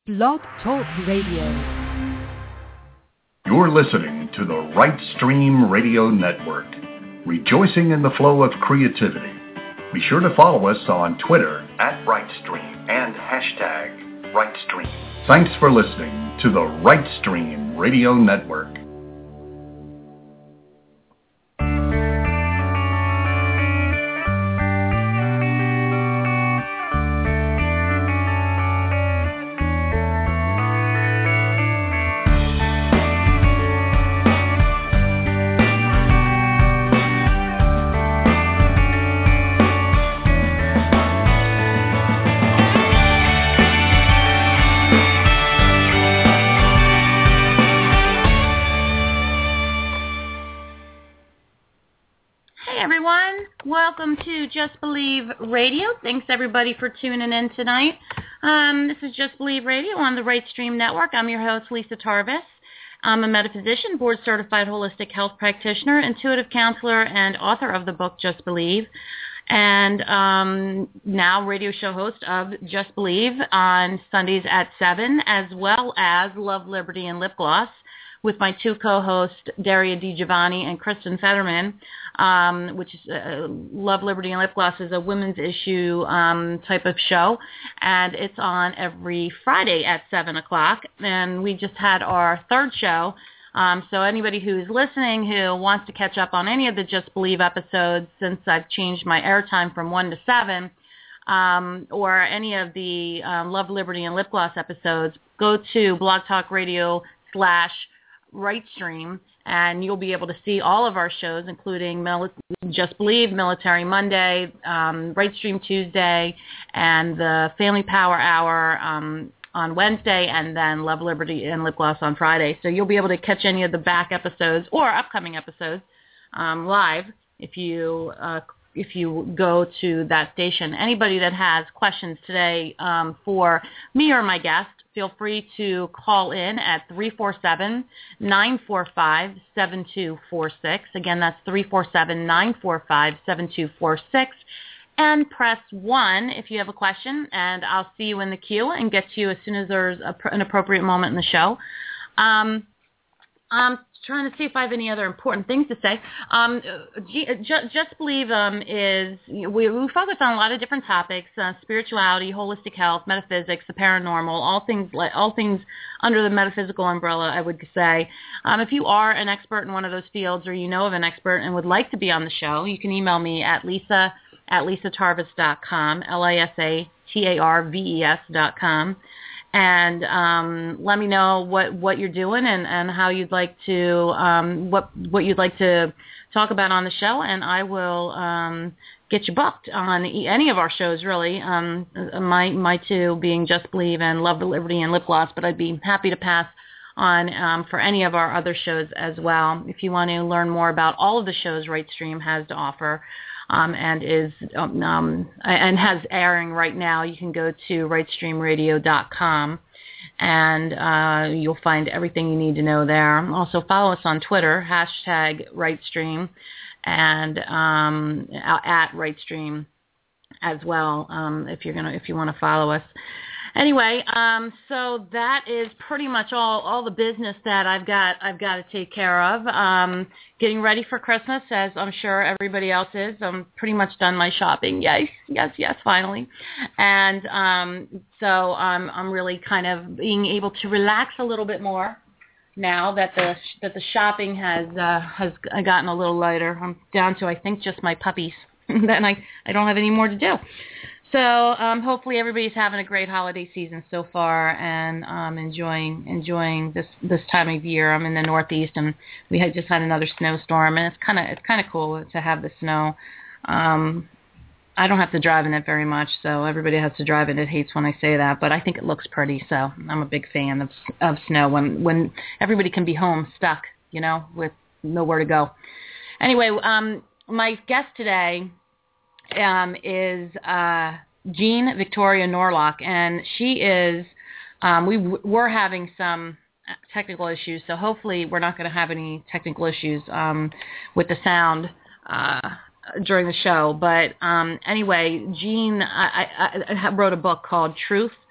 Blog Talk Radio. You're listening to the Right Stream Radio Network, rejoicing in the flow of creativity. Be sure to follow us on Twitter at RightStream and hashtag RightStream. Thanks for listening to the Right Stream Radio Network. Welcome to Just Believe Radio. Thanks, everybody, for tuning in tonight. This is Just Believe Radio on the Right Stream Network. I'm your host, Lisa Tarvis. I'm a metaphysician, board-certified holistic health practitioner, intuitive counselor, and author of the book Just Believe, and now radio show host of Just Believe on Sundays at 7, as well as Love, Liberty, and Lip Gloss, with my two co-hosts, Daria DiGiovanni and Kristen Fetterman, which is Love, Liberty, and Lip Gloss is a women's issue type of show, and it's on every Friday at 7 o'clock. And we just had our third show, so anybody who's listening who wants to catch up on any of the Just Believe episodes, since I've changed my airtime from 1 to 7, or any of the Love, Liberty, and Lip Gloss episodes, go to Blog Talk Radio /RightStream, and you'll be able to see all of our shows, including Just Believe, Military Monday, Right Stream Tuesday, and the Family Power Hour on Wednesday, and then Love, Liberty, and Lip Gloss on Friday. So you'll be able to catch any of the back episodes or upcoming episodes live if you go to that station. Anybody that has questions today for me or my guest, feel free to call in at 347-945-7246. Again, that's 347-945-7246. And press 1 if you have a question, and I'll see you in the queue and get to you as soon as there's an appropriate moment in the show. I'm trying to see if I have any other important things to say. Just Believe is, we focus on a lot of different topics: spirituality, holistic health, metaphysics, the paranormal, all things under the metaphysical umbrella, I would say. If you are an expert in one of those fields, or you know of an expert and would like to be on the show, you can email me at lisa@lisatarvis.com, LISATARVES.com. And let me know what you're doing and how you'd like to what you'd like to talk about on the show, and I will get you booked on any of our shows, really. My two being Just Believe and Love, Liberty, and Lip Gloss, but I'd be happy to pass on for any of our other shows as well. If you want to learn more about all of the shows Right Stream has to offer, and has airing right now, you can go to rightstreamradio.com, and you'll find everything you need to know there. Also, follow us on Twitter, #RightStream, and at RightStream as well, if you want to follow us. Anyway, so that is pretty much all the business that I've got to take care of. Getting ready for Christmas, as I'm sure everybody else is. I'm pretty much done my shopping. Yes, finally. And so I'm really kind of being able to relax a little bit more now that the shopping has gotten a little lighter. I'm down to, I think, just my puppies. Then I don't have any more to do. So hopefully everybody's having a great holiday season so far, and enjoying this time of year. I'm in the Northeast, and we just had another snowstorm, and it's kind of cool to have the snow. I don't have to drive in it very much, so everybody has to drive in it. Hates when I say that, but I think it looks pretty. So I'm a big fan of snow when everybody can be home stuck, with nowhere to go. Anyway, my guest today is Jean Victoria Norlock, and she is, we're having some technical issues, so hopefully we're not going to have any technical issues with the sound during the show. But anyway, Jean, I wrote a book called Truth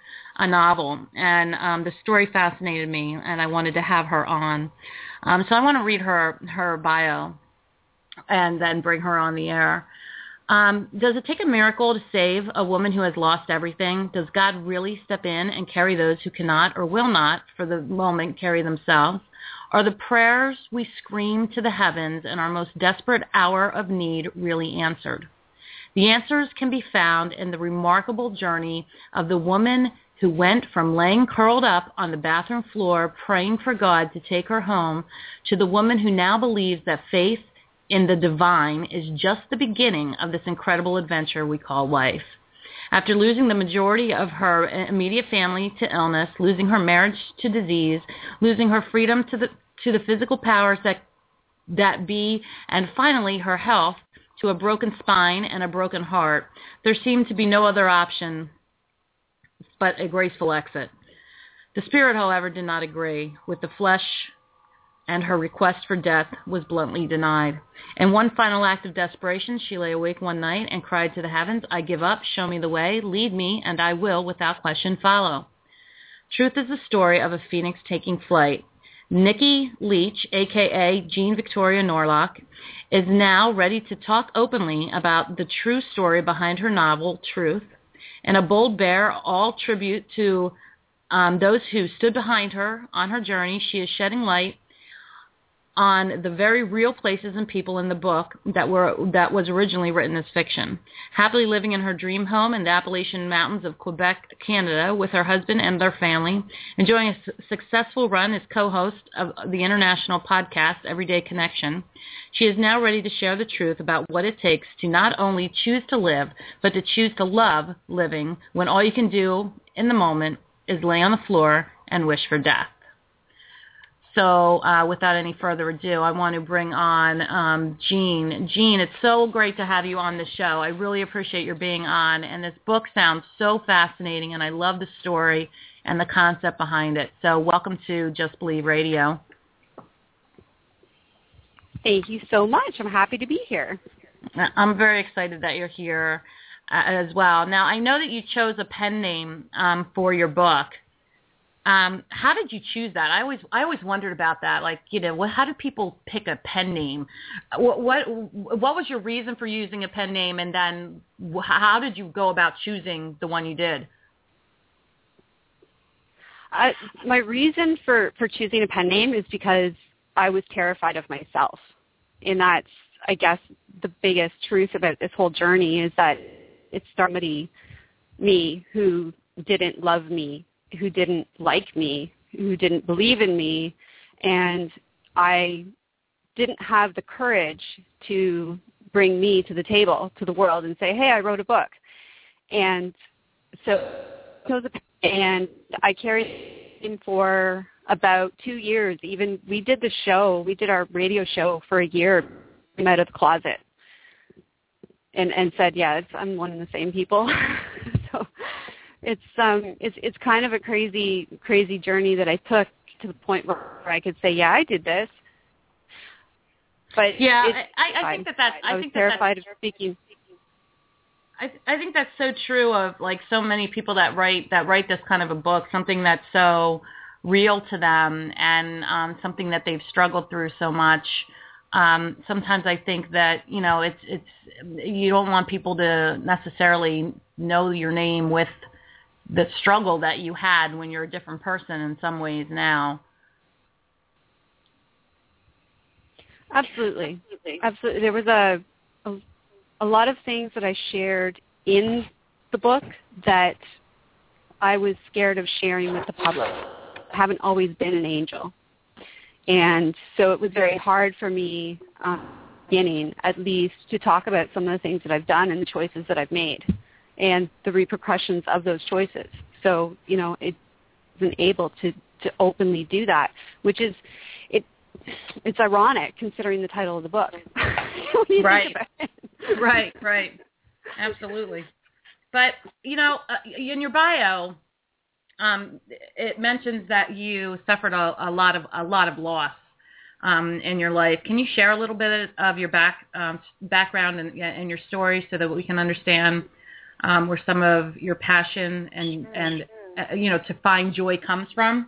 a novel, and the story fascinated me, and I wanted to have her on. So I want to read her bio and then bring her on the air. Does it take a miracle to save a woman who has lost everything? Does God really step in and carry those who cannot or will not, for the moment, carry themselves? Are the prayers we scream to the heavens in our most desperate hour of need really answered? The answers can be found in the remarkable journey of the woman who went from laying curled up on the bathroom floor praying for God to take her home to the woman who now believes that faith in the divine is just the beginning of this incredible adventure we call life. After losing the majority of her immediate family to illness, losing her marriage to disease, losing her freedom to the physical powers that be, and finally her health to a broken spine and a broken heart, there seemed to be no other option but a graceful exit. The spirit, however, did not agree with the flesh, and her request for death was bluntly denied. In one final act of desperation, she lay awake one night and cried to the heavens, "I give up, show me the way, lead me, and I will without question follow." Truth is the story of a phoenix taking flight. Nikki Leach, a.k.a. Jean Victoria Norlock, is now ready to talk openly about the true story behind her novel, Truth. In a bold bear, all tribute to those who stood behind her on her journey, she is shedding light on the very real places and people in the book that was originally written as fiction. Happily living in her dream home in the Appalachian Mountains of Quebec, Canada, with her husband and their family, enjoying a successful run as co-host of the international podcast Everyday Connection, she is now ready to share the truth about what it takes to not only choose to live, but to choose to love living when all you can do in the moment is lay on the floor and wish for death. So without any further ado, I want to bring on Jean. Jean, it's so great to have you on the show. I really appreciate your being on. And this book sounds so fascinating, and I love the story and the concept behind it. So welcome to Just Believe Radio. Thank you so much. I'm happy to be here. I'm very excited that you're here as well. Now, I know that you chose a pen name for your book. How did you choose that? I always wondered about that. Like, how do people pick a pen name? What was your reason for using a pen name, and then how did you go about choosing the one you did? My reason for choosing a pen name is because I was terrified of myself, and that's, I guess, the biggest truth about this whole journey is that it's somebody, me, who didn't love me, who didn't like me, who didn't believe in me, and I didn't have the courage to bring me to the table, to the world, and say, hey, I wrote a book. And so and I carried him for about 2 years. Even we did our radio show for a year. We met at the closet and said, yeah, I'm one and the same people. So it's kind of a crazy journey that I took to the point where I could say, yeah, I did this. But yeah, I think that's. I was terrified of speaking. I think that's so true of like so many people that write this kind of a book, something that's so real to them and something that they've struggled through so much. Sometimes I think that it's you don't want people to necessarily know your name with the struggle that you had when you're a different person in some ways now. Absolutely. There was a lot of things that I shared in the book that I was scared of sharing with the public. I haven't always been an angel. And so it was very hard for me, beginning at least, to talk about some of the things that I've done and the choices that I've made and the repercussions of those choices. So, it wasn't able to openly do that, which is, it's ironic considering the title of the book. Right. Right. Absolutely. But, in your bio, it mentions that you suffered a lot of loss in your life. Can you share a little bit of your background and your story so that we can understand where some of your passion and to find joy comes from?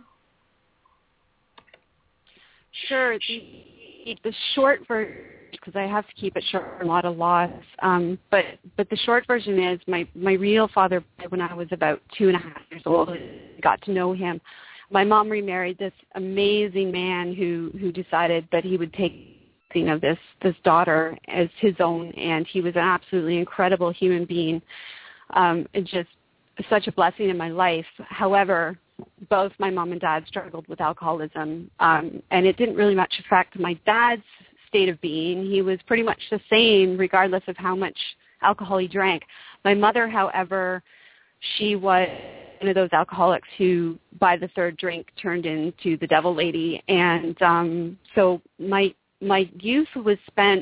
Sure. The short version, because I have to keep it short, a lot of loss. But the short version is my real father, when I was about 2.5 years old, I got to know him. My mom remarried this amazing man who decided that he would take this daughter as his own, and he was an absolutely incredible human being, and just such a blessing in my life. However, both my mom and dad struggled with alcoholism, and it didn't really much affect my dad's state of being. He was pretty much the same regardless of how much alcohol he drank. My mother, however, she was one of those alcoholics who by the third drink turned into the devil lady, and so my youth was spent,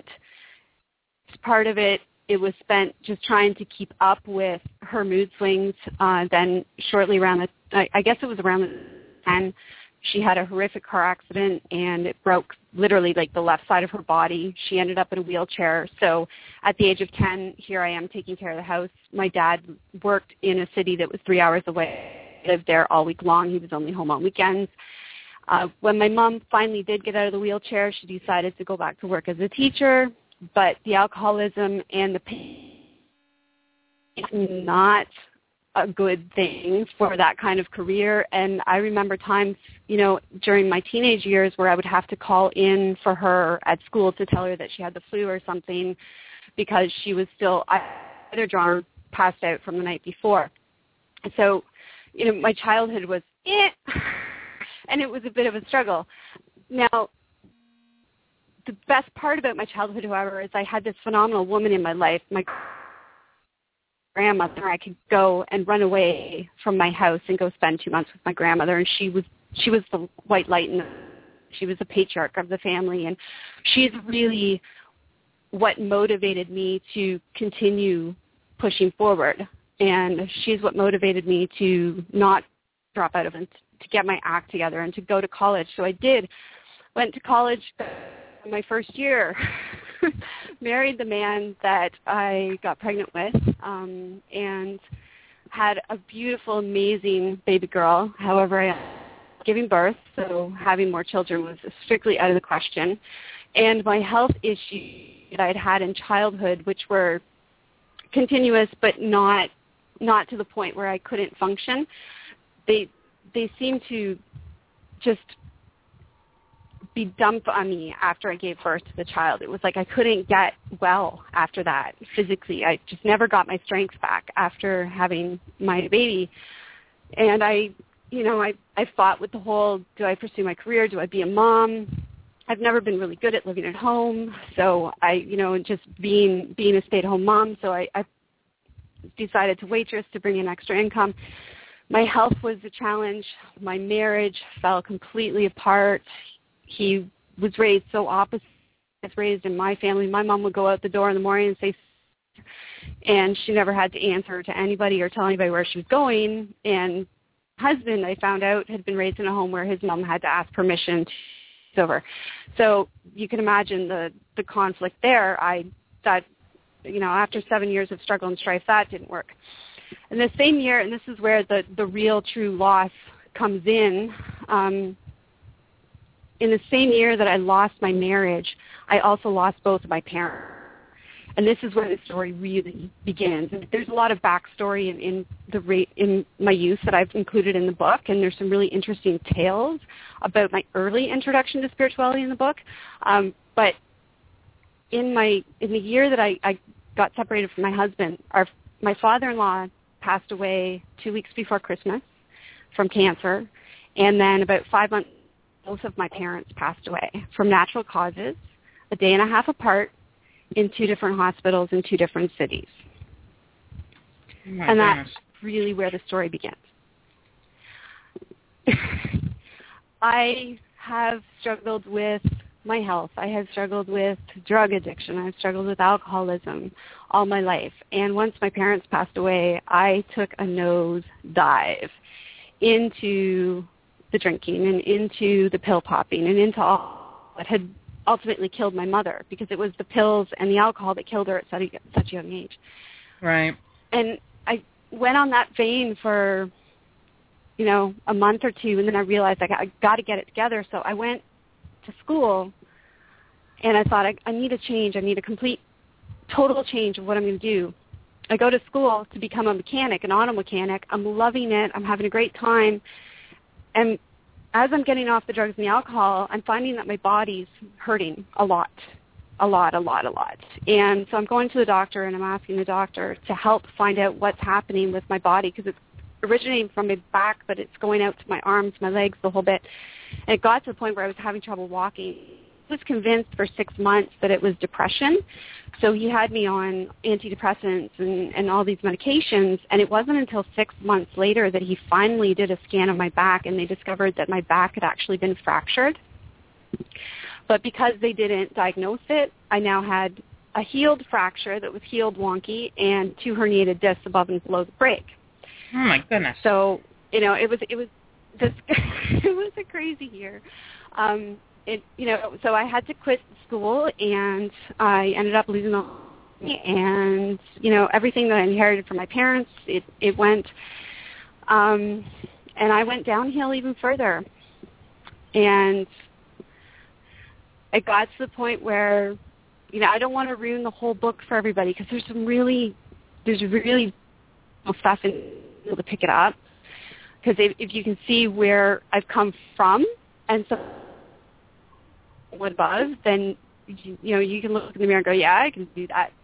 part of it was spent just trying to keep up with her mood swings. Then shortly around I guess it was around 10, she had a horrific car accident, and it broke literally like the left side of her body. She ended up in a wheelchair. So at the age of 10, here I am taking care of the house. My dad worked in a city that was 3 hours away, lived there all week long. He was only home on weekends. When my mom finally did get out of the wheelchair, she decided to go back to work as a teacher, but the alcoholism and the pain is not a good thing for that kind of career. And I remember times, during my teenage years where I would have to call in for her at school to tell her that she had the flu or something because she was still either drunk or passed out from the night before. So, my childhood was and it was a bit of a struggle. Now, the best part about my childhood, however, is I had this phenomenal woman in my life, my grandmother. I could go and run away from my house and go spend 2 months with my grandmother, and she was the white light, and she was the patriarch of the family, and she's really what motivated me to continue pushing forward, and she's what motivated me to not drop out of it, to get my act together and to go to college. So I went to college my first year, married the man that I got pregnant with, and had a beautiful, amazing baby girl. However, I was giving birth, so having more children was strictly out of the question. And my health issues that I'd had in childhood, which were continuous but not to the point where I couldn't function, they seemed to just be dumped on me after I gave birth to the child. It was like I couldn't get well after that physically. I just never got my strength back after having my baby. And I fought with the whole, do I pursue my career? Do I be a mom? I've never been really good at living at home. So just being a stay-at-home mom. So I decided to waitress to bring in extra income. My health was a challenge. My marriage fell completely apart. He was raised so opposite as raised in my family. My mom would go out the door in the morning and say, and she never had to answer to anybody or tell anybody where she was going. And husband, I found out, had been raised in a home where his mom had to ask permission to come over. So you can imagine the conflict there. I thought, after 7 years of struggle and strife, that didn't work. And the same year, and this is where the real true loss comes in the same year that I lost my marriage, I also lost both of my parents. And this is where the story really begins. And there's a lot of backstory in my youth that I've included in the book, and there's some really interesting tales about my early introduction to spirituality in the book. But in the year that I got separated from my husband, my father-in-law passed away 2 weeks before Christmas from cancer, and then about 5 months, both of my parents passed away from natural causes, a day and a half apart, in 2 different hospitals in 2 different cities. And that's really where the story begins. I have struggled with my health. I have struggled with drug addiction. I've struggled with alcoholism all my life. And once my parents passed away, I took a nose dive into the drinking and into the pill popping and into all that had ultimately killed my mother, because it was the pills and the alcohol that killed her at such a young age. Right. And I went on that vein for a month or two, and then I realized I got to get it together. So I went to school, and I thought I need a change. I need a complete, total change of what I'm going to do. I go to school to become a mechanic, an auto mechanic. I'm loving it. I'm having a great time. And as I'm getting off the drugs and the alcohol, I'm finding that my body's hurting a lot. And so I'm going to the doctor, and I'm asking the doctor to help find out what's happening with my body, because it's originating from my back, but it's going out to my arms, my legs, the whole bit. And it got to the point where I was having trouble walking. I was convinced for 6 months that it was depression. So he had me on antidepressants and all these medications, and it wasn't until 6 months later that he finally did a scan of my back, and they discovered that my back had actually been fractured. But because they didn't diagnose it, I now had a healed fracture that was healed wonky and 2 herniated discs above and below the break. Oh my goodness! So it was this it was a crazy year. So I had to quit school, and I ended up losing all, and everything that I inherited from my parents. It went, and I went downhill even further, and it got to the point where, I don't want to ruin the whole book for everybody, because there's really stuff in to pick it up, because if you can see where I've come from and so what above, then you can look in the mirror and go, yeah, I can do that.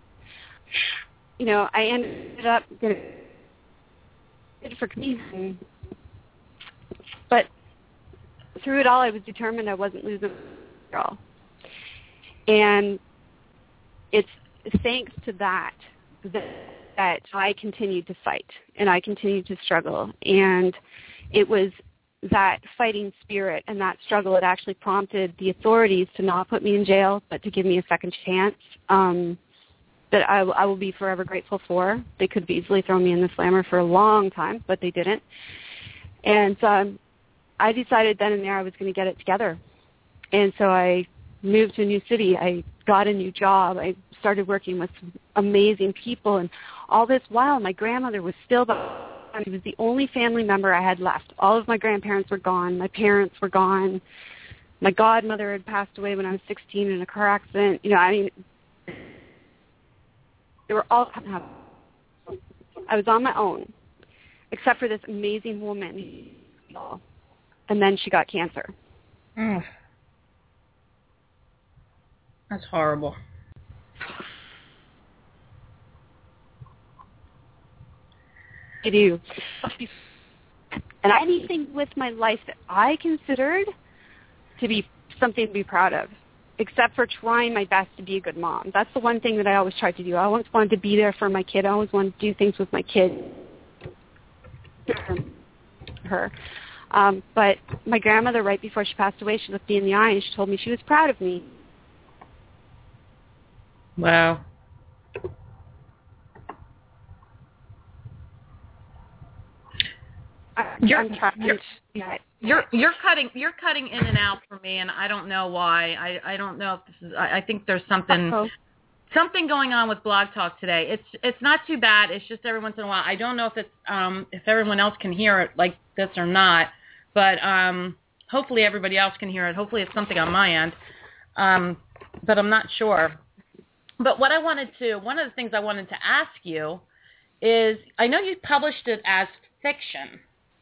I ended up getting it for comedian, but through it all, I was determined I wasn't losing it all, and it's thanks to that I continued to fight, and I continued to struggle, and it was that fighting spirit and that struggle that actually prompted the authorities to not put me in jail, but to give me a second chance, that I will be forever grateful for. They could have easily thrown me in the slammer for a long time, but they didn't. And I decided then and there I was going to get it together. And so I moved to a new city. I got a new job. I started working with some amazing people, and all this while my grandmother was still she was the only family member I had left. All of my grandparents were gone. My parents were gone. My godmother had passed away when I was 16 in a car accident. They were all I was on my own, except for this amazing woman. And then she got cancer. Mm. That's horrible. I do. And anything with my life that I considered to be something to be proud of, except for trying my best to be a good mom. That's the one thing that I always tried to do. I always wanted to be there for my kid. I always wanted to do things with my kid. Her. But my grandmother, right before she passed away, she looked me in the eye and she told me she was proud of me. Wow. You're cutting in and out for me, and I don't know why. I don't know if this is. I think there's something going on with Blog Talk today. It's not too bad. It's just every once in a while. I don't know if it's if everyone else can hear it like this or not, but hopefully everybody else can hear it. Hopefully it's something on my end, but I'm not sure. But one of the things I wanted to ask you is, I know you published it as fiction.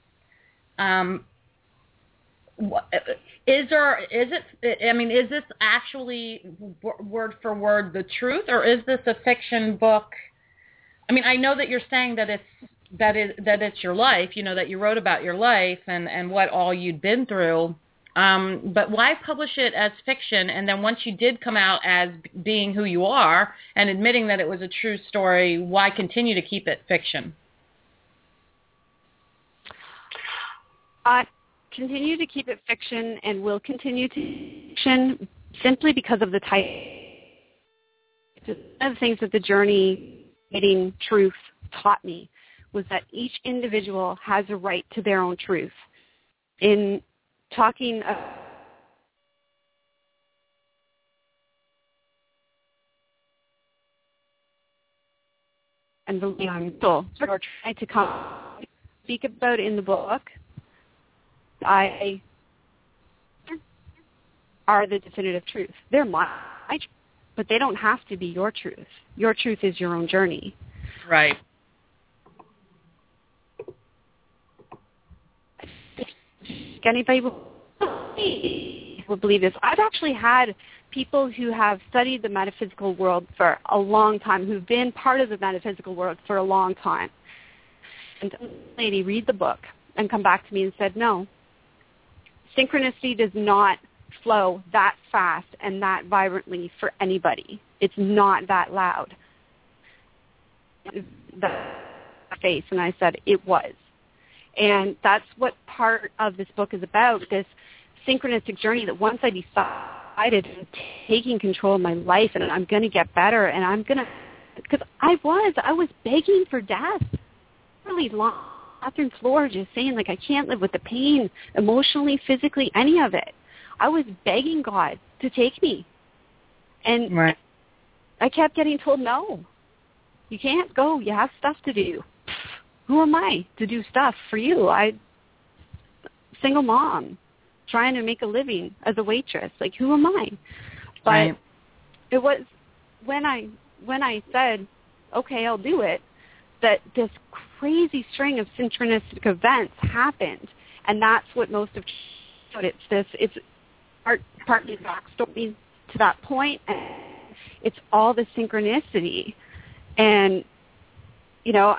Is this actually word for word the truth, or is this a fiction book? I mean, I know that you're saying that it's your life, that you wrote about your life and what all you'd been through. But why publish it as fiction? And then once you did come out as being who you are and admitting that it was a true story, why continue to keep it fiction? I continue to keep it fiction and will continue to fiction simply because of the type. One of the things that the journey getting truth taught me was that each individual has a right to their own truth. In talking and believing on soul, or trying to come speak about in the book are the definitive truth. They're my truth, but they don't have to be your truth. Your truth is your own journey. Right. Anybody will believe this. I've actually had people who have studied the metaphysical world for a long time, who've been part of the metaphysical world for a long time. And a lady read the book and come back to me and said, no, synchronicity does not flow that fast and that vibrantly for anybody. It's not that loud. The face, and I said, it was. And that's what part of this book is about, this synchronistic journey that once I decided I'm taking control of my life and I'm going to get better and I'm going to, because I was begging for death. Really long bathroom floor just saying, like, I can't live with the pain, emotionally, physically, any of it. I was begging God to take me. And right. I kept getting told, no, you can't go. You have stuff to do. Who am I to do stuff for you? Single mom, trying to make a living as a waitress. Like, who am I? But right. It was when I said, okay, I'll do it, that this crazy string of synchronistic events happened. And that's what most of it's partly backstory to that point, and it's all the synchronicity. And, you know,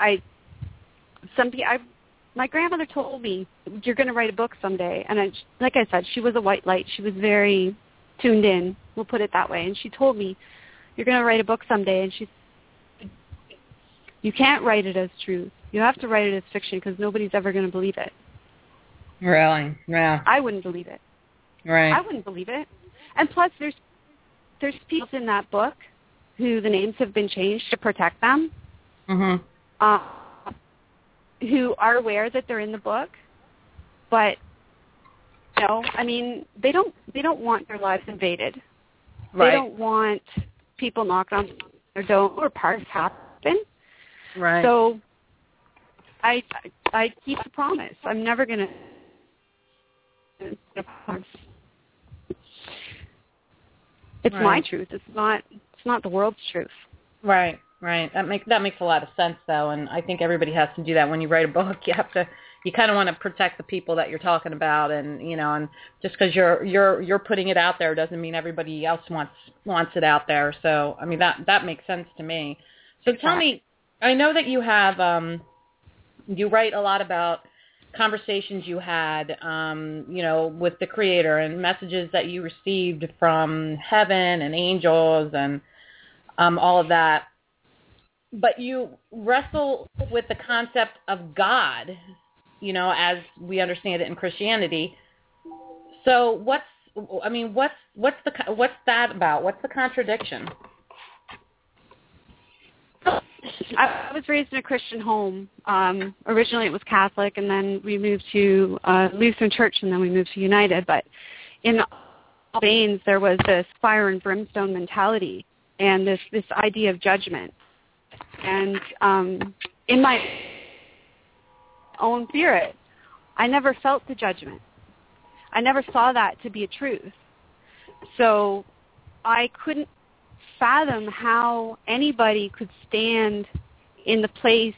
my grandmother told me, you're going to write a book someday. And like I said, she was a white light. She was very tuned in, we'll put it that way. And she told me, you're going to write a book someday. And she said, you can't write it as truth. You have to write it as fiction because nobody's ever going to believe it. Really? Yeah. I wouldn't believe it. Right. I wouldn't believe it. And plus, there's people in that book who the names have been changed to protect them. Mm-hmm. Who are aware that they're in the book, but I mean, they don't want their lives invaded. Right. They don't want people knocking on their door or parts happen. Right. So I keep the promise. I'm never gonna. It's right. my truth. It's not the world's truth. Right. Right. That makes a lot of sense, though, and I think everybody has to do that when you write a book. You kind of want to protect the people that you're talking about, and and just because you're putting it out there doesn't mean everybody else wants it out there. So I mean that makes sense to me. So tell me, I know that you have you write a lot about conversations you had with the Creator and messages that you received from heaven and angels and all of that. But you wrestle with the concept of God, as we understand it in Christianity. So what's that about? What's the contradiction? I was raised in a Christian home. Originally it was Catholic, and then we moved to Lutheran Church, and then we moved to United. But in all veins, there was this fire and brimstone mentality and this idea of judgment. And in my own spirit, I never felt the judgment. I never saw that to be a truth. So I couldn't fathom how anybody could stand in the place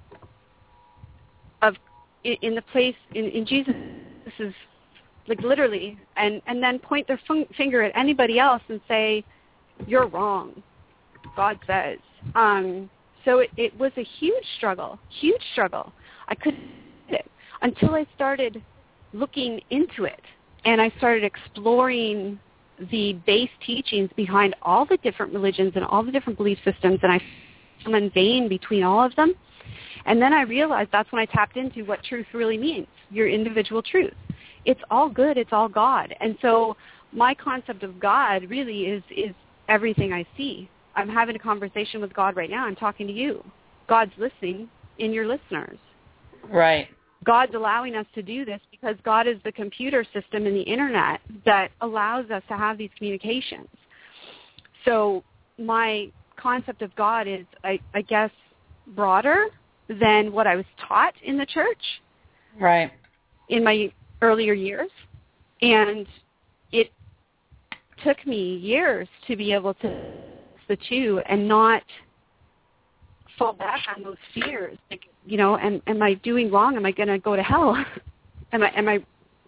in Jesus' like literally, and then point their finger at anybody else and say, "You're wrong," God says. So it was a huge struggle. I couldn't do it until I started looking into it, and I started exploring the base teachings behind all the different religions and all the different belief systems, and I found a vein between all of them. And then I realized that's when I tapped into what truth really means, your individual truth. It's all good. It's all God. And so my concept of God really is everything I see. I'm having a conversation with God right now. I'm talking to you. God's listening in your listeners. Right. God's allowing us to do this because God is the computer system in the internet that allows us to have these communications. So my concept of God is, I guess, broader than what I was taught in the church. Right. In my earlier years. And it took me years to be able to the two and not fall back on those fears. Like, you know, am I doing wrong? Am I going to go to hell? Am I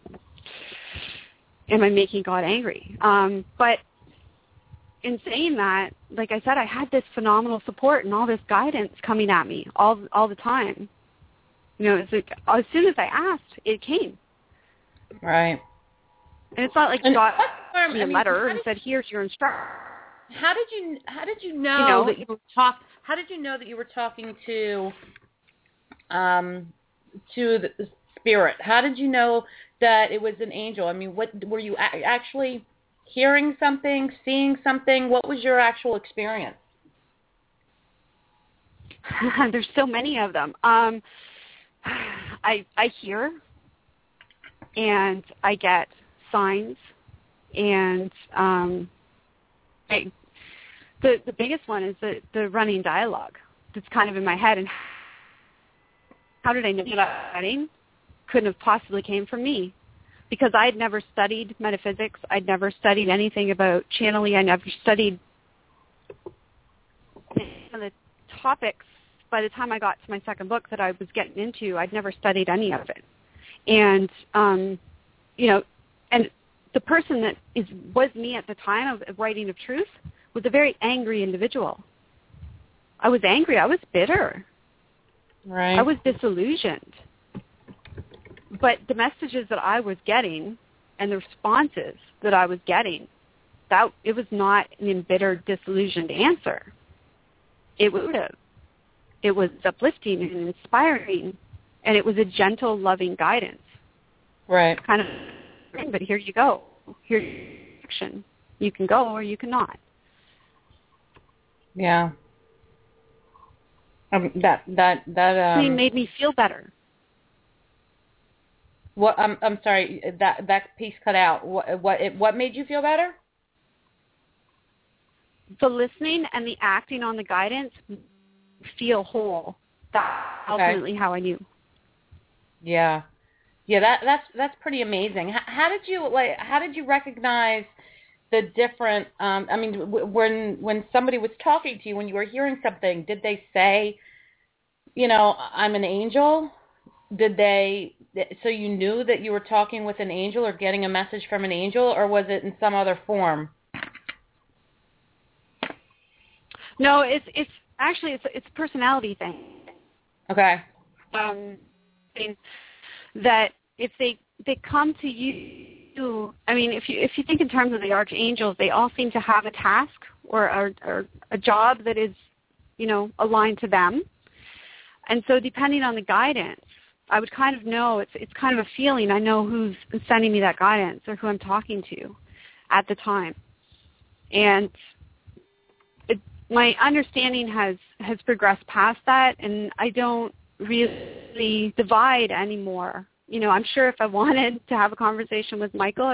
making God angry? But in saying that, like I said, I had this phenomenal support and all this guidance coming at me all the time. You know, it's like, as soon as I asked, it came. Right. And it's not like God gave me a letter and said, "Here's your instruction." How did you know that you were How did you know that you were talking to the spirit? How did you know that it was an angel? I mean, what were you actually hearing something, seeing something? What was your actual experience? There's so many of them. I hear and I get signs, and the biggest one is the running dialogue that's kind of in my head. And how did I know that writing couldn't have possibly came from me? Because I'd never studied metaphysics. I'd never studied anything about channeling. I never studied the topics. By the time I got to my second book that I was getting into, I'd never studied any of it. And, you know, and the person that was me at the time of Writing of Truth was a very angry individual. I was angry. I was bitter. Right. I was disillusioned. But the messages that I was getting and the responses that I was getting, that it was not an embittered, disillusioned answer. It was uplifting and inspiring, and it was a gentle, loving guidance. Right. Kind of, but here you go. Here's your action. You can go or you cannot. Yeah. That made me feel better. What? I'm sorry. That piece cut out. What made you feel better? The listening and the acting on the guidance, feel whole. That's ultimately how I knew. Yeah. Yeah, that's pretty amazing. How did you recognize the different? I mean, when somebody was talking to you, when you were hearing something, did they say, you know, I'm an angel? Did they? So you knew that you were talking with an angel or getting a message from an angel, or was it in some other form? No, it's actually it's a personality thing. Okay. That if they come to you, I mean, if you think in terms of the archangels, they all seem to have a task or a job that is, you know, aligned to them. And so depending on the guidance, I would kind of know, it's kind of a feeling. I know who's sending me that guidance or who I'm talking to at the time. And my understanding has progressed past that, and I don't really divide anymore. You know, I'm sure if I wanted to have a conversation with Michael,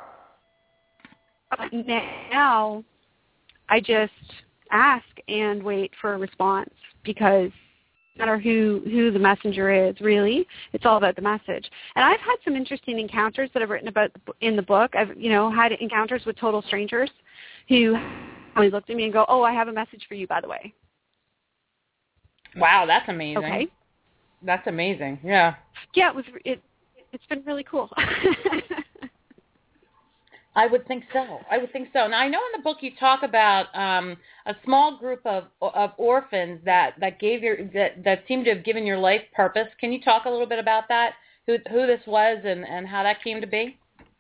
now I just ask and wait for a response, because no matter who the messenger is, really, it's all about the message. And I've had some interesting encounters that I've written about in the book. I've, you know, had encounters with total strangers who looked at me and go, "Oh, I have a message for you, by the way." Wow, that's amazing. Okay. That's amazing. Yeah. Yeah, it's been really cool. I would think so. Now, I know in the book you talk about a small group of orphans that seemed to have given your life purpose. Can you talk a little bit about that? Who this was and how that came to be?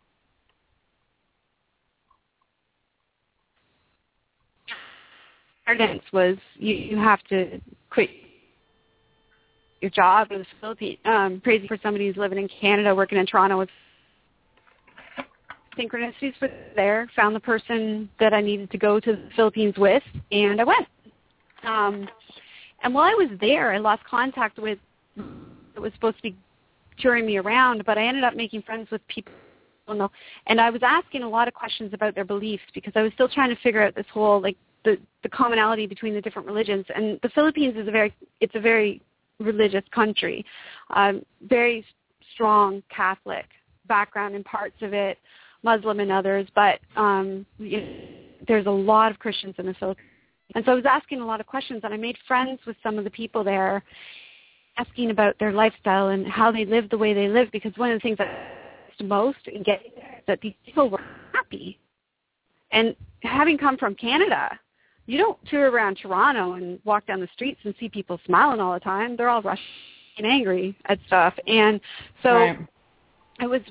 Guidance was you have to quit your job in the Philippines. Crazy for somebody who's living in Canada, working in Toronto. With synchronicities were there. Found the person that I needed to go to the Philippines with, and I went. And while I was there, I lost contact with that was supposed to be touring me around, but I ended up making friends with people. And I was asking a lot of questions about their beliefs, because I was still trying to figure out this whole, like, the commonality between the different religions. And the Philippines is a very religious country. Very strong Catholic background in parts of it, Muslim in others, but there's a lot of Christians in the Philippines. And so I was asking a lot of questions, and I made friends with some of the people there, asking about their lifestyle and how they live the way they live, because one of the things that I liked most in getting there is that these people were happy. And having come from Canada, you don't tour around Toronto and walk down the streets and see people smiling all the time. They're all rushing and angry at stuff. And so right. it was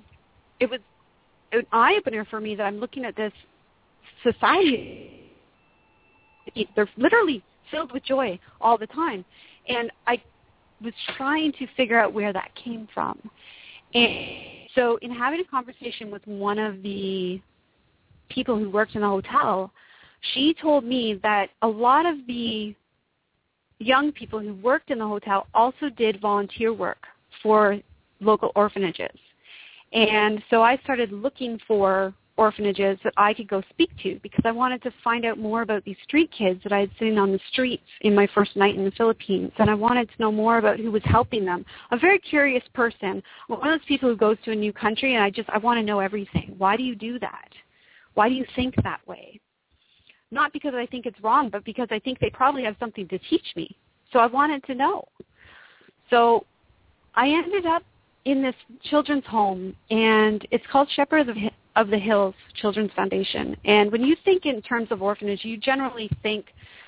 an eye-opener for me that I'm looking at this society. They're literally filled with joy all the time. And I was trying to figure out where that came from. And so in having a conversation with one of the people who worked in the hotel, she told me that a lot of the young people who worked in the hotel also did volunteer work for local orphanages. And so I started looking for orphanages that I could go speak to, because I wanted to find out more about these street kids that I had seen on the streets in my first night in the Philippines, and I wanted to know more about who was helping them. I'm a very curious person. I'm one of those people who goes to a new country, and I want to know everything. Why do you do that? Why do you think that way? Not because I think it's wrong, but because I think they probably have something to teach me. So I wanted to know. So I ended up in this children's home, and it's called Shepherd of the Hills Children's Foundation. And when you think in terms of orphanage, you generally think,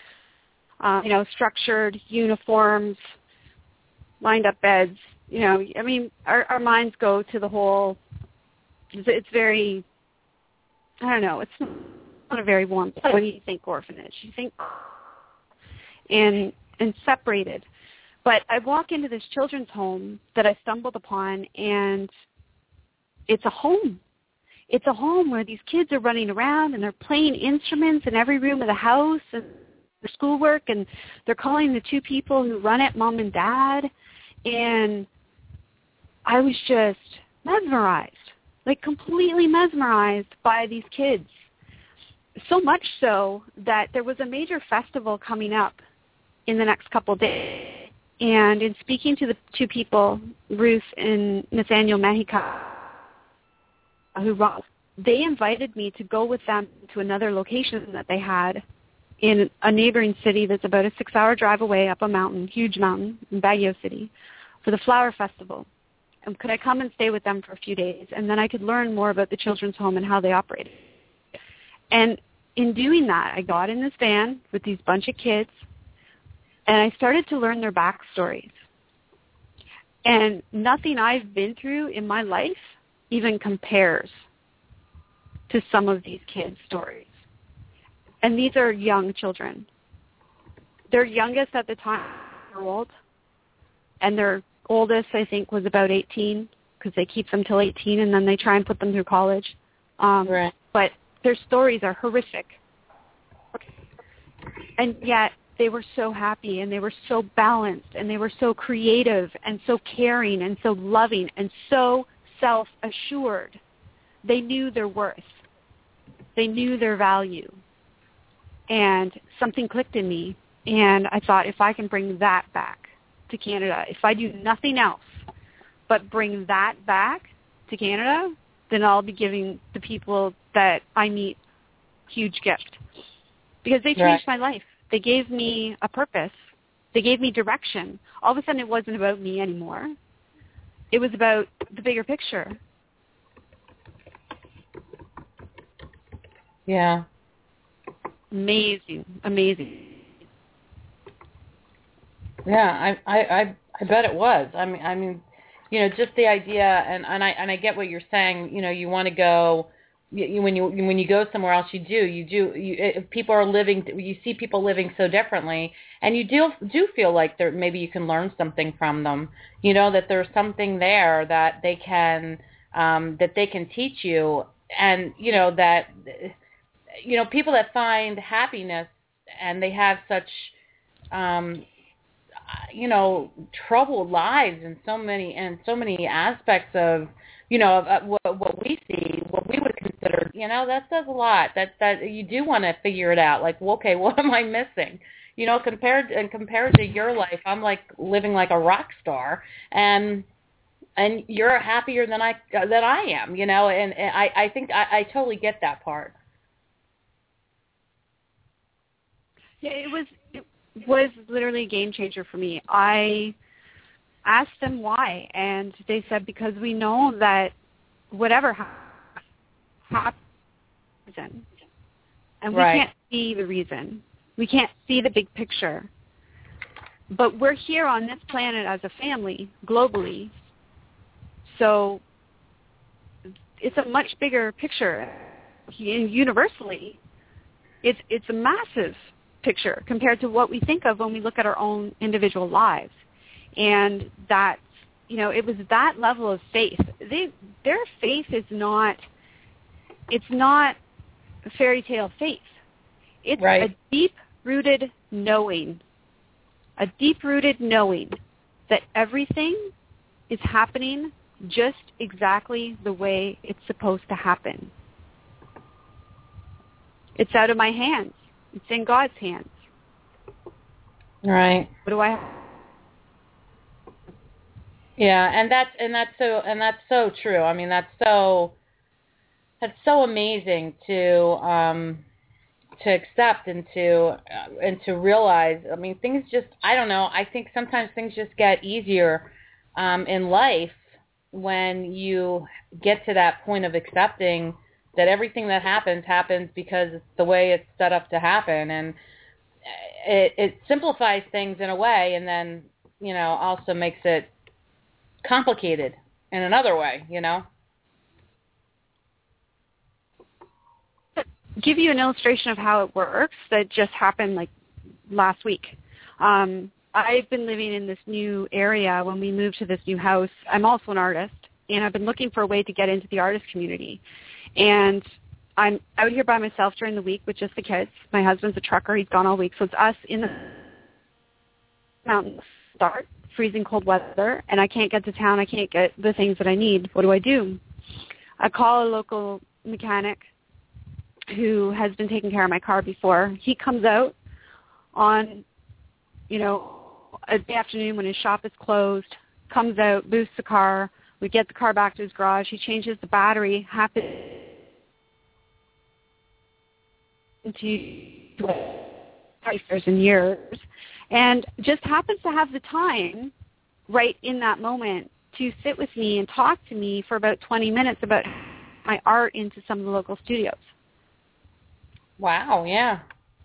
structured uniforms, lined up beds. Our minds go to the whole. It's very, it's not a very warm place when you think orphanage. You think and separated. But I walk into this children's home that I stumbled upon, and it's a home. It's a home where these kids are running around, and they're playing instruments in every room of the house, and the schoolwork, and they're calling the two people who run it Mom and Dad. And I was just mesmerized, like completely mesmerized by these kids. So much so that there was a major festival coming up in the next couple of days. And in speaking to the two people, Ruth and Nathaniel Mexica, they invited me to go with them to another location that they had in a neighboring city that's about a 6-hour drive away up a mountain, huge mountain, in Baguio City, for the Flower Festival. And could I come and stay with them for a few days? And then I could learn more about the children's home and how they operated. And in doing that, I got in this van with these bunch of kids, and I started to learn their backstories. And nothing I've been through in my life even compares to some of these kids' stories. And these are young children. Their youngest at the time was 8 and their oldest, I think, was about 18, because they keep them till 18, and then they try and put them through college. Right. But their stories are horrific. And yet they were so happy, and they were so balanced, and they were so creative and so caring and so loving and so self-assured. They knew their worth. They knew their value. And something clicked in me, and I thought, if I can bring that back to Canada, if I do nothing else but bring that back to Canada, then I'll be giving the people that I meet huge gift. Because they changed my life. They gave me a purpose. They gave me direction. All of a sudden, it wasn't about me anymore. It was about the bigger picture. Yeah. Amazing. Yeah, I bet it was. I mean, just the idea, and I get what you're saying. You want to go. When you go somewhere else, people are living. You see people living so differently, and you do feel like maybe you can learn something from them. That there's something there that they can teach you, and that people that find happiness and they have such troubled lives in so many aspects of what we see, what we would consider, that says a lot. That you do want to figure it out. Like, well, okay, what am I missing? compared to your life, I'm like living like a rock star, and you're happier than I am, and I think I totally get that part. Yeah, it was literally a game changer for me. I asked them why, and they said because we know that whatever happens, and we can't see the reason. We can't see the big picture. But we're here on this planet as a family, globally, so it's a much bigger picture. Universally, it's a massive picture compared to what we think of when we look at our own individual lives. And that, it was that level of faith. Their faith is not, it's not a fairy tale faith. It's a deep-rooted knowing that everything is happening just exactly the way it's supposed to happen. It's out of my hands. It's in God's hands. Right. What do I have? Yeah, and that's so true. I mean, that's so amazing to accept and to realize. I mean, things just, I don't know. I think sometimes things just get easier in life when you get to that point of accepting that everything that happens because it's the way it's set up to happen, and it simplifies things in a way, and then also makes it complicated in another way. Give you an illustration of how it works that just happened like last week. I've been living in this new area. When we moved to this new house, I'm also an artist, and I've been looking for a way to get into the artist community. And I'm out here by myself during the week with just the kids. My husband's a trucker. He's gone all week. So it's us in the mountains, freezing cold weather, and I can't get to town. I can't get the things that I need. What do? I call a local mechanic who has been taking care of my car before. He comes out on, a day afternoon when his shop is closed, comes out, boosts the car. We get the car back to his garage. He changes the battery. Happens to years and years, and just happens to have the time right in that moment to sit with me and talk to me for about 20 minutes about my art into some of the local studios. Wow, yeah.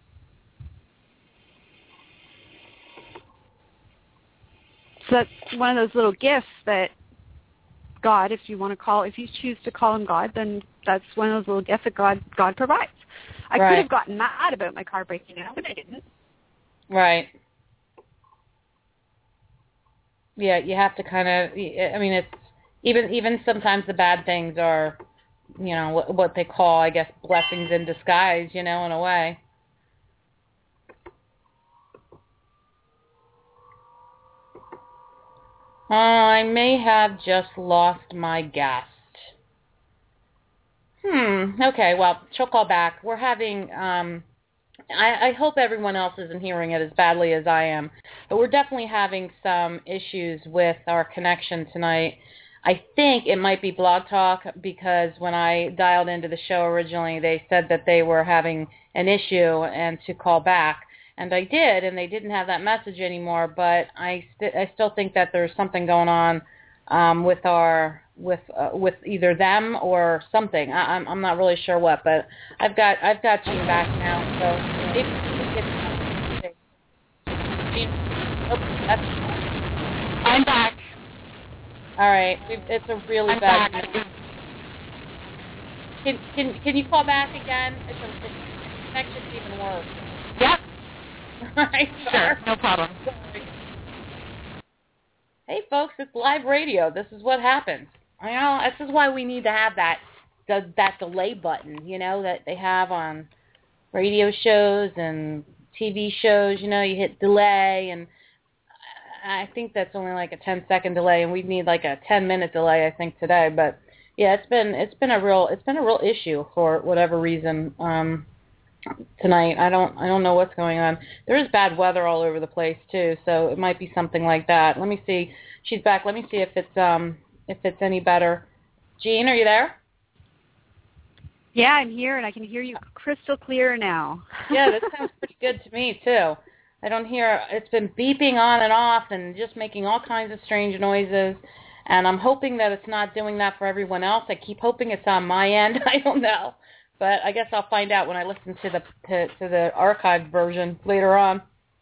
So that's one of those little gifts that God, if you choose to call him God, then that's one of those little gifts that God provides. I could have gotten mad about my car breaking down, but I didn't. Right. Yeah, you have to kind of, I mean, it's, even sometimes the bad things are, what they call, I guess, blessings in disguise, in a way. I may have just lost my guest. Okay, well, she'll call back. We're having, I hope everyone else isn't hearing it as badly as I am, but we're definitely having some issues with our connection tonight. I think it might be Blog Talk, because when I dialed into the show originally, they said that they were having an issue and to call back. And I did, and they didn't have that message anymore. But I still think that there's something going on with either them or something. I'm not really sure what, but I've got Jean back now. So maybe Jean, I'm back. All right, it's a really bad. Can you call back again? The connection's even worse. Yep. Sure, no problem. Hey, folks, it's live radio. This is what happens. This is why we need to have that delay button, that they have on radio shows and TV shows. You hit delay, and I think that's only like a 10-second delay, and we need like a 10-minute delay, I think, today. But yeah, it's been a real issue for whatever reason. tonight. I don't know what's going on. There is bad weather all over the place too, so it might be something like that. Let me see. She's back. Let me see if it's any better. Jean, are you there? Yeah, I'm here, and I can hear you crystal clear now. Yeah, that sounds pretty good to me too. I don't hear. It's been beeping on and off, and just making all kinds of strange noises. And I'm hoping that it's not doing that for everyone else. I keep hoping it's on my end. I don't know. But I guess I'll find out when I listen to the archived version later on.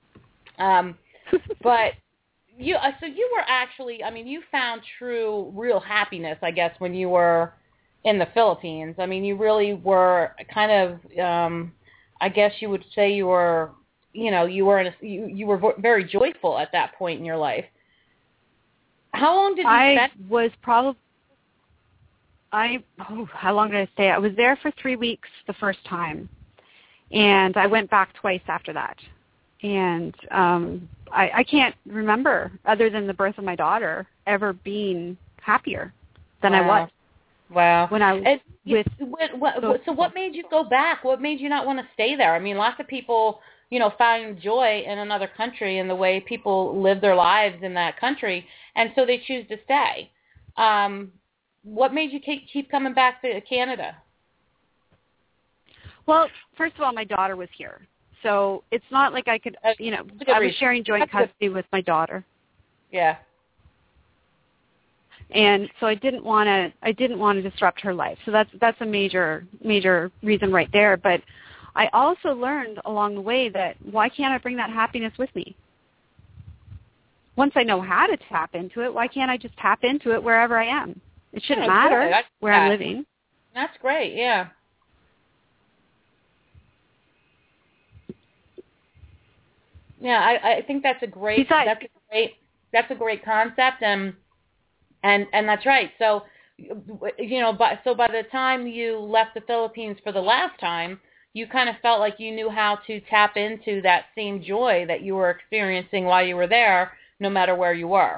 But so you were actually, I mean, you found real happiness, I guess, when you were in the Philippines. I mean, you really were kind of, I guess you would say you were, you were very joyful at that point in your life. How long did you spend? How long did I stay? I was there for 3 weeks the first time, and I went back twice after that. And I can't remember, other than the birth of my daughter, ever being happier than I was. Wow. When I was so what made you go back? What made you not want to stay there? I mean, lots of people, find joy in another country and the way people live their lives in that country, and so they choose to stay. What made you keep coming back to Canada? Well, first of all, my daughter was here. So it's not like I could, I was sharing joint custody with my daughter. Yeah. And so I didn't want to disrupt her life. So that's a major reason right there. But I also learned along the way that why can't I bring that happiness with me? Once I know how to tap into it, why can't I just tap into it wherever I am? It shouldn't matter where I'm living. That's great, yeah. Yeah, I think that's a great concept, and that's right. So, by the time you left the Philippines for the last time, you kind of felt like you knew how to tap into that same joy that you were experiencing while you were there, no matter where you were.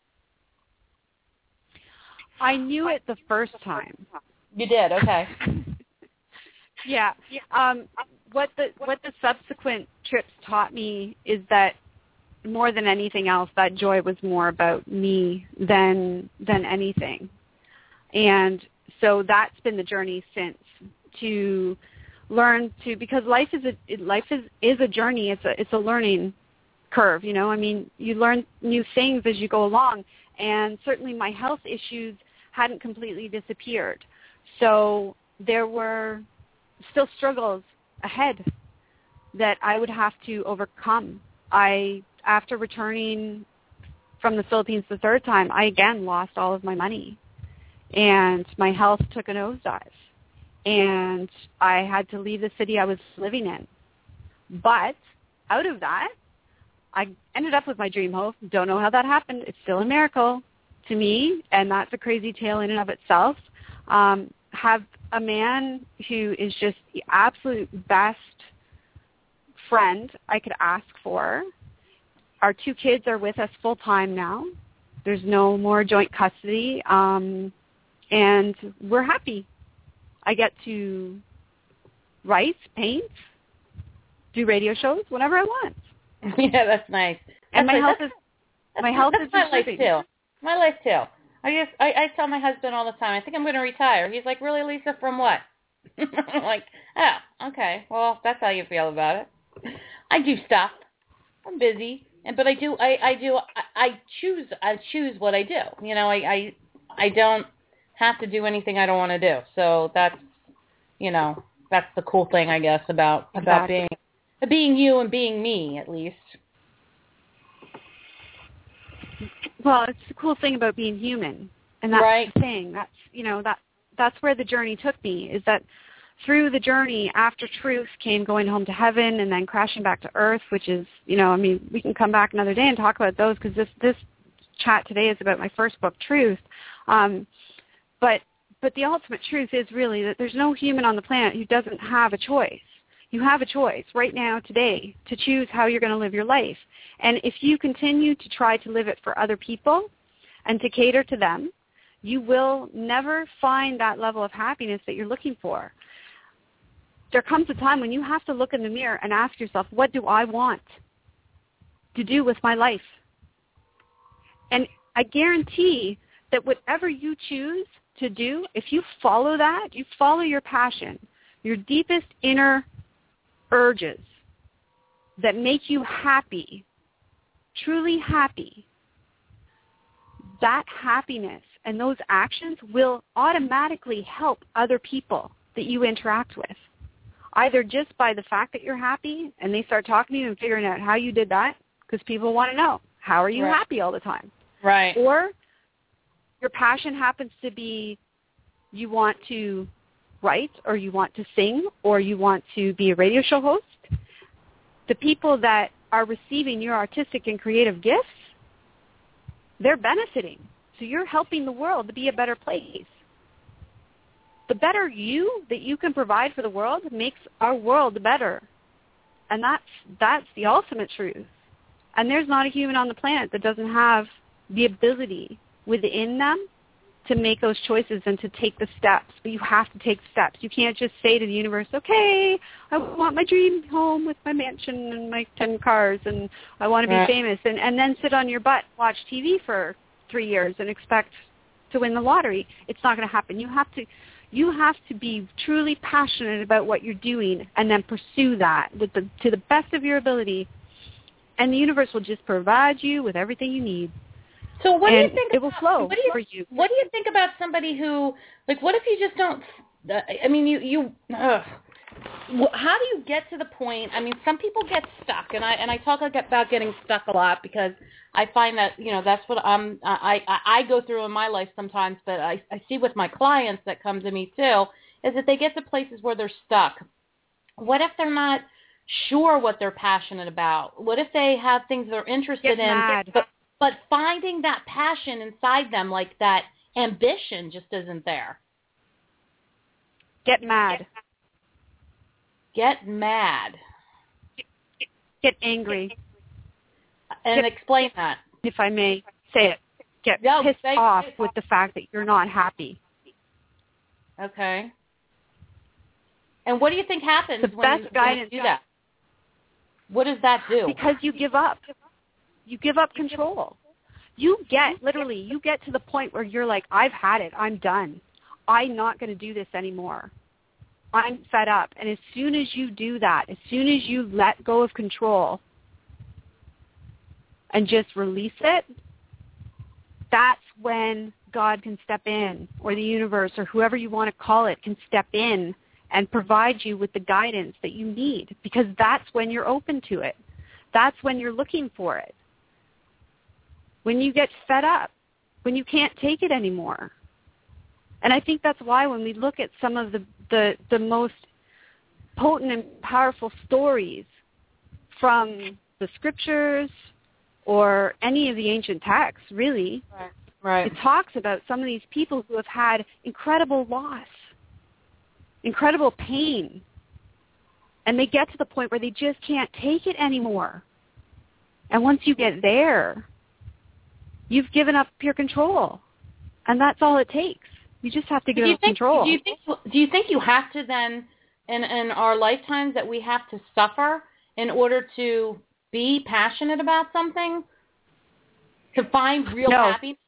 I knew it the first time. You did, okay. Yeah. What the subsequent trips taught me is that more than anything else, that joy was more about me than anything. And so that's been the journey since, to learn to, because life is a journey. It's a learning curve, I mean, you learn new things as you go along, and certainly my health issues hadn't completely disappeared. So there were still struggles ahead that I would have to overcome. After returning from the Philippines the third time, I again lost all of my money, and my health took a nosedive, and I had to leave the city I was living in. But out of that, I ended up with my dream home. Don't know how that happened. It's still a miracle to me, and that's a crazy tale in and of itself. Have a man who is just the absolute best friend I could ask for. Our 2 kids are with us full time now. There's no more joint custody, and we're happy. I get to write, paint, do radio shows whenever I want. Yeah, that's nice. And my health is my life too. My life too. I tell my husband all the time, I think I'm going to retire. He's like, really, Lisa, from what? I'm like, oh, okay. Well, that's how you feel about it. I do stuff. I'm busy, but I choose what I do. I don't have to do anything I don't want to do. So that's the cool thing, I guess, about being you and being me, at least. Well, it's the cool thing about being human, and that's right. The thing. That's where the journey took me, is that through the journey, after truth came going home to heaven and then crashing back to earth, which is, we can come back another day and talk about those, because this chat today is about my first book, Truth. But the ultimate truth is really that there's no human on the planet who doesn't have a choice. You have a choice right now, today, to choose how you're going to live your life. And if you continue to try to live it for other people and to cater to them, you will never find that level of happiness that you're looking for. there comes a time when you have to look in the mirror and ask yourself, what do I want to do with my life? And I guarantee that whatever you choose to do, if you follow that, you follow your passion, your deepest inner urges that make you happy, truly happy, that happiness and those actions will automatically help other people that you interact with. Either just by the fact that you're happy and they start talking to you and figuring out how you did that, because people want to know, how are you happy all the time? Right. Or your passion happens to be you want to write or you want to sing or you want to be a radio show host. The people that are receiving your artistic and creative gifts, they're benefiting. So you're helping the world to be a better place. The better you that you can provide for the world makes our world better. And that's the ultimate truth. And there's not a human on the planet that doesn't have the ability within them to make those choices and to take the steps. But you have to take steps. You can't just say to the universe, okay, I want my dream home with my mansion and my 10 cars and I want to be famous, and then sit on your butt, watch TV for 3 years and expect to win the lottery. It's not going to happen. You have to be truly passionate about what you're doing and then pursue that to the best of your ability, and the universe will just provide you with everything you need. So what do you think? It will flow for you. What do you think about somebody who, like, what if you just don't? I mean, how do you get to the point? I mean, some people get stuck, and I talk about getting stuck a lot because I find that that's what I go through in my life sometimes. But I see with my clients that come to me too is that they get to places where they're stuck. What if they're not sure what they're passionate about? What if they have things they're interested in, but finding that passion inside them, like that ambition, just isn't there? Get mad. Get mad. Get angry. And explain that. If I may say it. Get pissed off with the fact that you're not happy. Okay. And what do you think happens when you do that? What does that do? Because you give up. You give up control. You get to the point where you're like, I've had it. I'm done. I'm not going to do this anymore. I'm fed up. And as soon as you do that, as soon as you let go of control and just release it, that's when God can step in, or the universe, or whoever you want to call it, can step in and provide you with the guidance that you need, because that's when you're open to it. That's when you're looking for it. When you get fed up, when you can't take it anymore. And I think that's why when we look at some of the most potent and powerful stories from the scriptures or any of the ancient texts, really, right. It talks about some of these people who have had incredible loss, incredible pain, and they get to the point where they just can't take it anymore. And once you get there, you've given up your control, and that's all it takes. You just have to give up control. Do you think you have to then, in our lifetimes, that we have to suffer in order to be passionate about something, to find real happiness?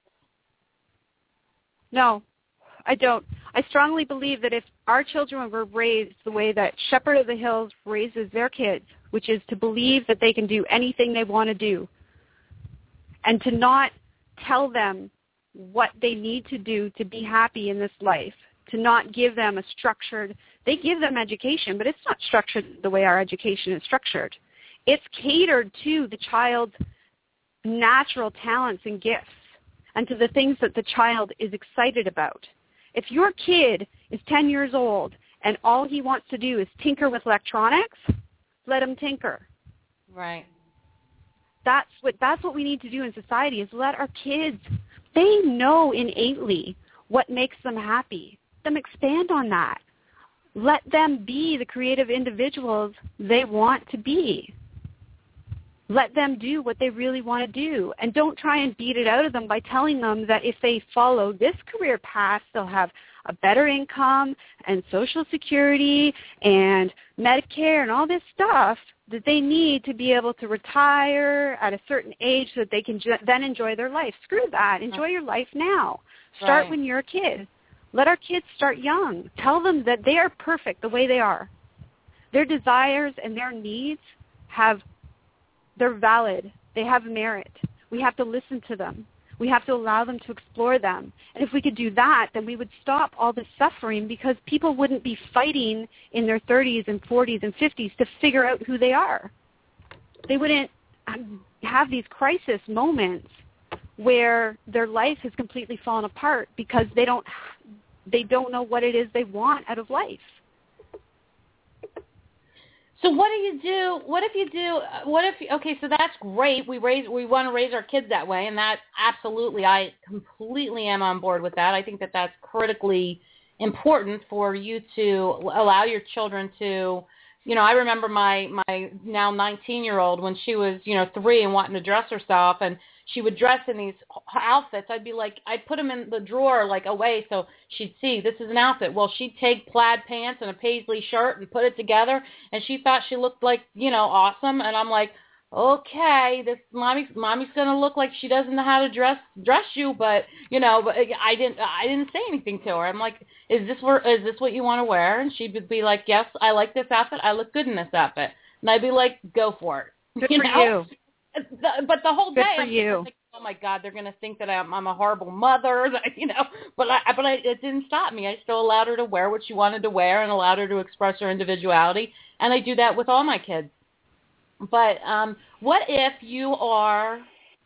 No, I don't. I strongly believe that if our children were raised the way that Shepherd of the Hills raises their kids, which is to believe that they can do anything they want to do, and to not tell them what they need to do to be happy in this life, to not give them they give them education, but it's not structured the way our education is structured. It's catered to the child's natural talents and gifts and to the things that the child is excited about. If your kid is 10 years old and all he wants to do is tinker with electronics, let him tinker. Right. That's what we need to do in society, is let our kids, they know innately what makes them happy. Let them expand on that. Let them be the creative individuals they want to be. Let them do what they really want to do. And don't try and beat it out of them by telling them that if they follow this career path, they'll have a better income and Social Security and Medicare and all this stuff that they need to be able to retire at a certain age so that they can then enjoy their life. Screw that. Enjoy your life now. Start when you're a kid. Let our kids start young. Tell them that they are perfect the way they are. Their desires and their needs they're valid. They have merit. We have to listen to them. We have to allow them to explore them. And if we could do that, then we would stop all this suffering, because people wouldn't be fighting in their 30s and 40s and 50s to figure out who they are. They wouldn't have these crisis moments where their life has completely fallen apart because they don't know what it is they want out of life. So what do you do? Okay, so that's great. We want to raise our kids that way, and that absolutely, I completely am on board with that. I think that that's critically important for you to allow your children to, I remember my now 19-year-old when she was, 3 and wanting to dress herself, and she would dress in these outfits. I'd put them in the drawer away so she'd see this is an outfit. Well, she'd take plaid pants and a paisley shirt and put it together, and she thought she looked awesome. And I'm like, okay, this mommy's gonna look like she doesn't know how to dress you, but but I didn't say anything to her. I'm like, is this what you want to wear? And she would be like, yes, I like this outfit. I look good in this outfit. And I'd be like, go for it. Good for you. But the whole day, I'm like, oh my God, they're going to think that I'm a horrible mother, But it didn't stop me. I still allowed her to wear what she wanted to wear and allowed her to express her individuality, and I do that with all my kids. But what if you are,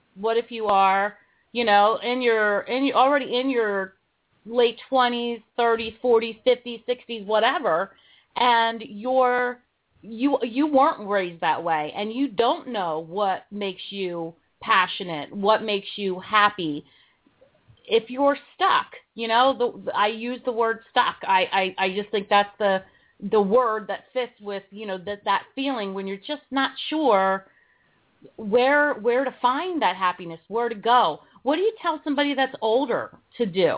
already in your late 20s, 30s, 40s, 50s, 60s, whatever, and you weren't raised that way, and you don't know what makes you passionate, what makes you happy. If you're stuck, I use the word stuck. I just think that's the word that fits with, that feeling when you're just not sure where to find that happiness, where to go. What do you tell somebody that's older to do?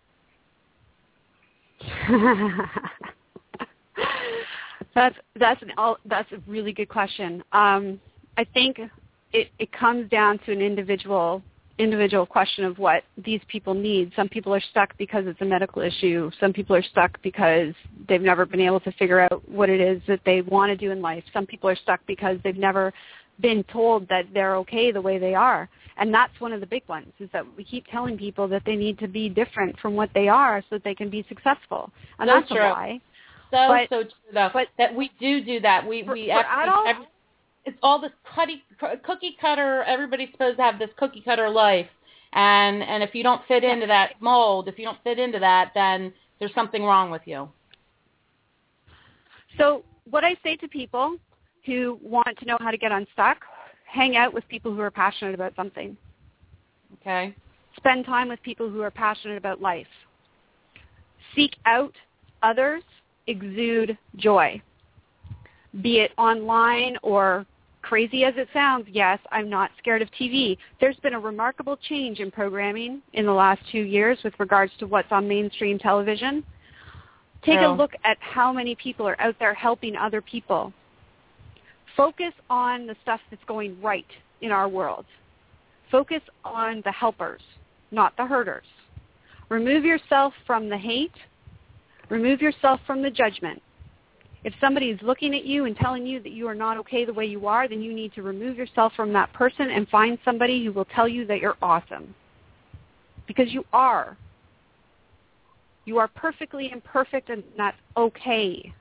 That's a really good question. I think it comes down to an individual question of what these people need. Some people are stuck because it's a medical issue. Some people are stuck because they've never been able to figure out what it is that they want to do in life. Some people are stuck because they've never been told that they're okay the way they are. And that's one of the big ones, is that we keep telling people that they need to be different from what they are so that they can be successful. And that's a lie. So true, though, that we do that. It's all this cookie cutter. Everybody's supposed to have this cookie cutter life, and if you don't fit into that mold, if you don't fit into that, then there's something wrong with you. So what I say to people who want to know how to get unstuck, hang out with people who are passionate about something. Okay. Spend time with people who are passionate about life. Seek out others. Exude joy. Be it online or, crazy as it sounds, yes, I'm not scared of TV. There's been a remarkable change in programming in the last 2 years with regards to what's on mainstream television. Take a look at how many people are out there helping other people. Focus on the stuff that's going right in our world. Focus on the helpers, not the hurters. Remove yourself from the hate. Remove yourself from the judgment. If somebody is looking at you and telling you that you are not okay the way you are, then you need to remove yourself from that person and find somebody who will tell you that you're awesome. Because you are. You are perfectly imperfect, and that's okay.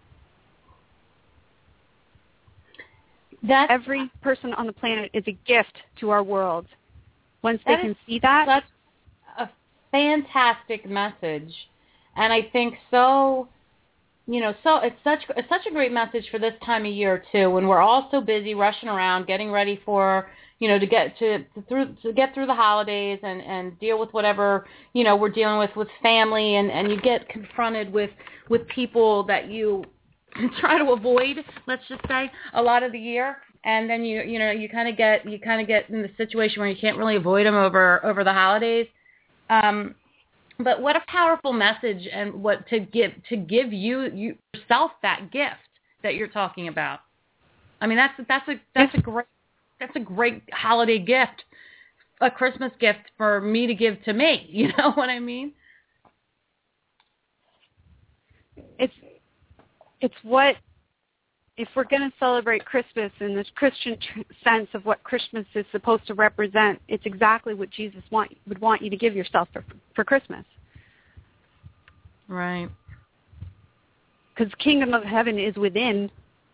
Every person on the planet is a gift to our world. Once they can see that. That's a fantastic message. And I think so it's such a great message for this time of year too, when we're all so busy rushing around, getting ready for, to get through the holidays and deal with whatever, we're dealing with family, and you get confronted with people that you try to avoid, let's just say, a lot of the year. And then you kind of get in the situation where you can't really avoid them over the holidays. But what a powerful message, and what to give you yourself that gift that you're talking about. I mean, that's a great holiday gift, a Christmas gift for me to give to me. You know what I mean? It's what, if we're going to celebrate Christmas in this Christian sense of what Christmas is supposed to represent, it's exactly what Jesus would want you to give yourself for Christmas. Right. Because the kingdom of heaven is within.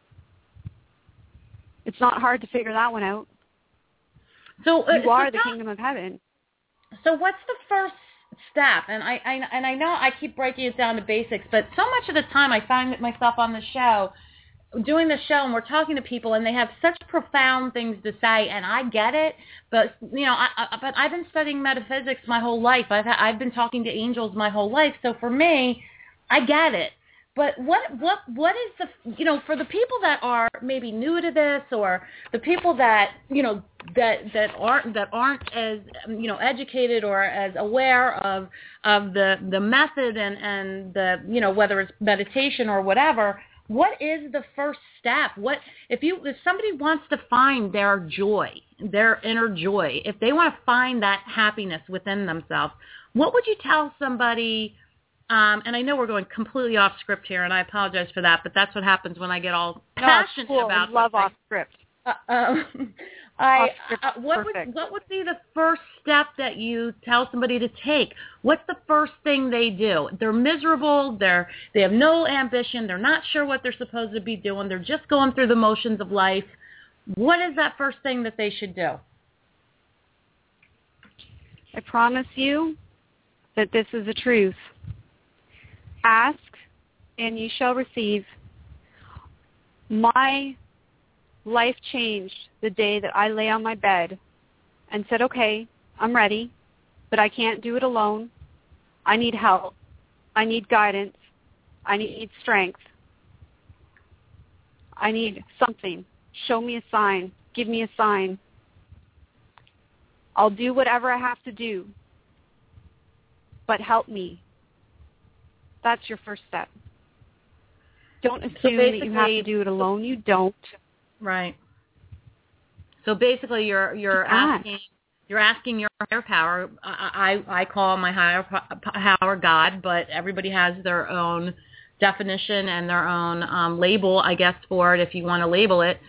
It's not hard to figure that one out. So you are the kingdom of heaven. So what's the first step? And I know I keep breaking it down to basics, but so much of the time I find myself on the show, doing the show, and we're talking to people, and they have such profound things to say, and I get it, but but I've been studying metaphysics my whole life. I've been talking to angels my whole life, so for me, I get it. But what is the, for the people that are maybe new to this, or the people that that aren't as educated or as aware of the method and the whether it's meditation or whatever, what is the first step? What if somebody wants to find their joy, their inner joy, if they want to find that happiness within themselves, what would you tell somebody? And I know we're going completely off script here, and I apologize for that, but that's what happens when I get all passionate about love off script. What would be the first step that you tell somebody to take? What's the first thing they do? They're miserable. They have no ambition. They're not sure what they're supposed to be doing. They're just going through the motions of life. What is that first thing that they should do? I promise you that this is the truth. Ask, and you shall receive. My life changed the day that I lay on my bed and said, okay, I'm ready, but I can't do it alone. I need help. I need guidance. I need strength. I need something. Show me a sign. Give me a sign. I'll do whatever I have to do, but help me. That's your first step. Don't assume that you have to do it alone. You don't. Right. So basically, you're asking your higher power. I call my higher power God, but everybody has their own definition and their own label, I guess, for it if you want to label it.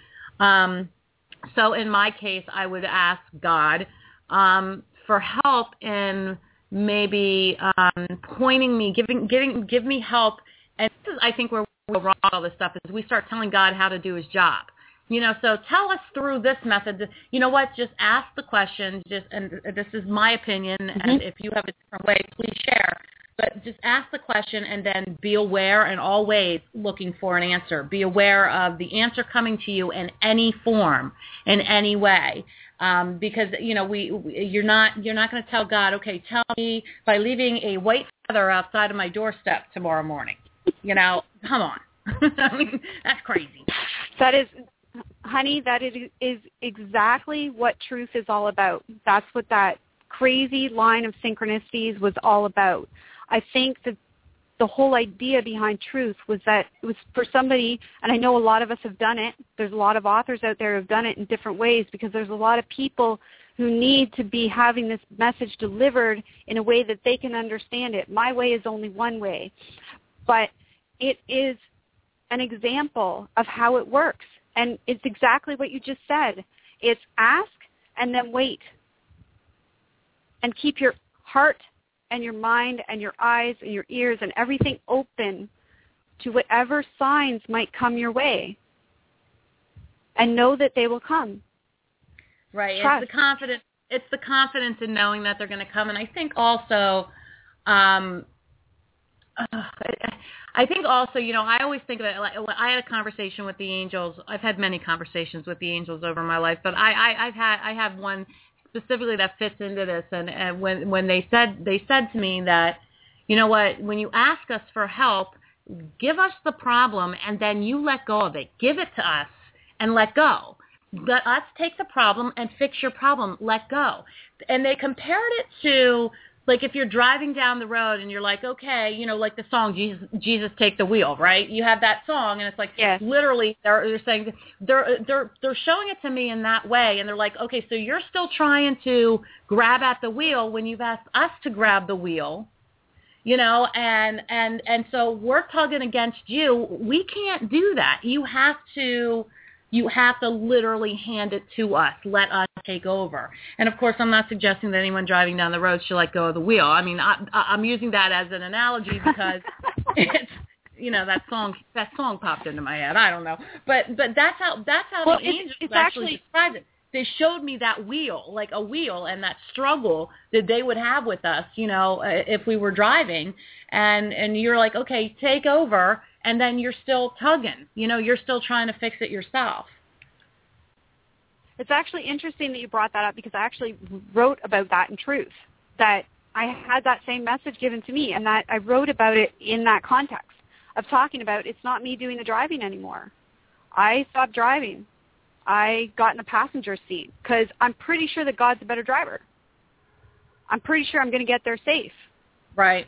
So in my case, I would ask God for help in maybe pointing me, give me help. And this is, I think, where we go wrong with all this stuff is we start telling God how to do his job. So tell us through this method. You know what? Just ask the questions. And this is my opinion. Mm-hmm. And if you have a different way, please share. But just ask the question and then be aware and always looking for an answer. Be aware of the answer coming to you in any form, in any way. Because you're not going to tell God, okay, tell me by leaving a white feather outside of my doorstep tomorrow morning. Come on. I mean, that's crazy. That is, honey, that is exactly what truth is all about. That's what that crazy line of synchronicities was all about. I think that the whole idea behind truth was that it was for somebody, and I know a lot of us have done it. There's a lot of authors out there who have done it in different ways because there's a lot of people who need to be having this message delivered in a way that they can understand it. My way is only one way. But it is an example of how it works. And it's exactly what you just said. It's ask and then wait. And keep your heart and your mind and your eyes and your ears and everything open to whatever signs might come your way. And know that they will come. Right. Trust. It's the confidence in knowing that they're going to come. And I think also, I always think of it, like, I had a conversation with the angels. I've had many conversations with the angels over my life, but I have one specifically that fits into this. And when they said to me that, you know what, when you ask us for help, give us the problem and then you let go of it. Give it to us and let go. Let us take the problem and fix your problem. Let go. And they compared it to like if you're driving down the road and you're like, okay, like the song Jesus Take the Wheel, right? You have that song and it's like, yes. literally they're saying they're showing it to me in that way, and they're like, okay, so you're still trying to grab at the wheel when you've asked us to grab the wheel. And so we're tugging against you. We can't do that. You have to literally hand it to us. Let us take over. And of course, I'm not suggesting that anyone driving down the road should let go of the wheel. I mean, I'm using that as an analogy because it's, that song popped into my head. I don't know, but that's how the angels actually described it. They showed me that wheel, like a wheel, and that struggle that they would have with us, if we were driving, and you're like, okay, take over, and then you're still tugging, you're still trying to fix it yourself. It's actually interesting that you brought that up, because I actually wrote about that in Truth, that I had that same message given to me, and that I wrote about it in that context of talking about it's not me doing the driving anymore. I stopped driving. I got in the passenger seat because I'm pretty sure that God's a better driver. I'm pretty sure I'm going to get there safe. Right.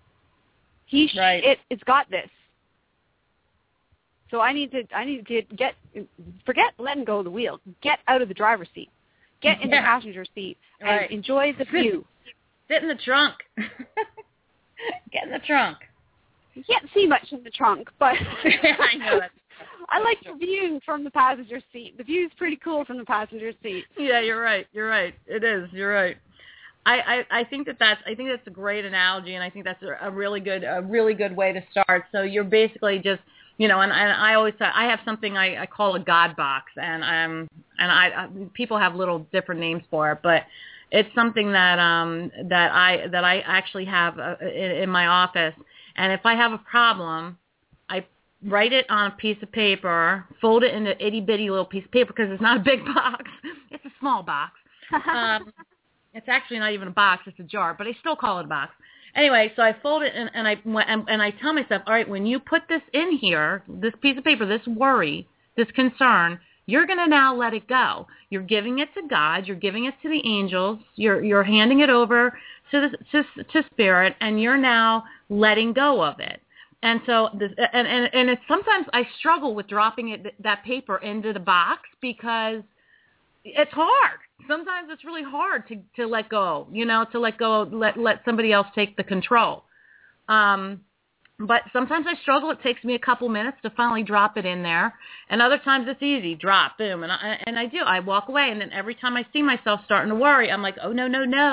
It's got this. So I need to forget letting go of the wheel. Get out of the driver's seat. Get in the passenger seat and enjoy the view. Sit in the trunk. Get in the trunk. You can't see much in the trunk, but I know that. I like the view from the passenger seat. The view is pretty cool from the passenger seat. Yeah, you're right. It is. You're right. I think that's a great analogy, and I think that's a really good way to start. So you're basically just, and I always say I have something I call a God box, and people have little different names for it, but it's something that I actually have in my office, and if I have a problem, I write it on a piece of paper, fold it into itty-bitty little piece of paper, because it's not a big box. It's a small box. It's actually not even a box. It's a jar, but I still call it a box. Anyway, so I fold it, and I tell myself, all right, when you put this in here, this piece of paper, this worry, this concern, you're going to now let it go. You're giving it to God. You're giving it to the angels. You're handing it over to Spirit, and you're now letting go of it. And so, and it's, sometimes I struggle with dropping that paper into the box, because it's hard. Sometimes it's really hard to let go, let somebody else take the control. But sometimes I struggle. It takes me a couple minutes to finally drop it in there. And other times it's easy. Drop, boom. And I do. I walk away. And then every time I see myself starting to worry, I'm like, oh, no.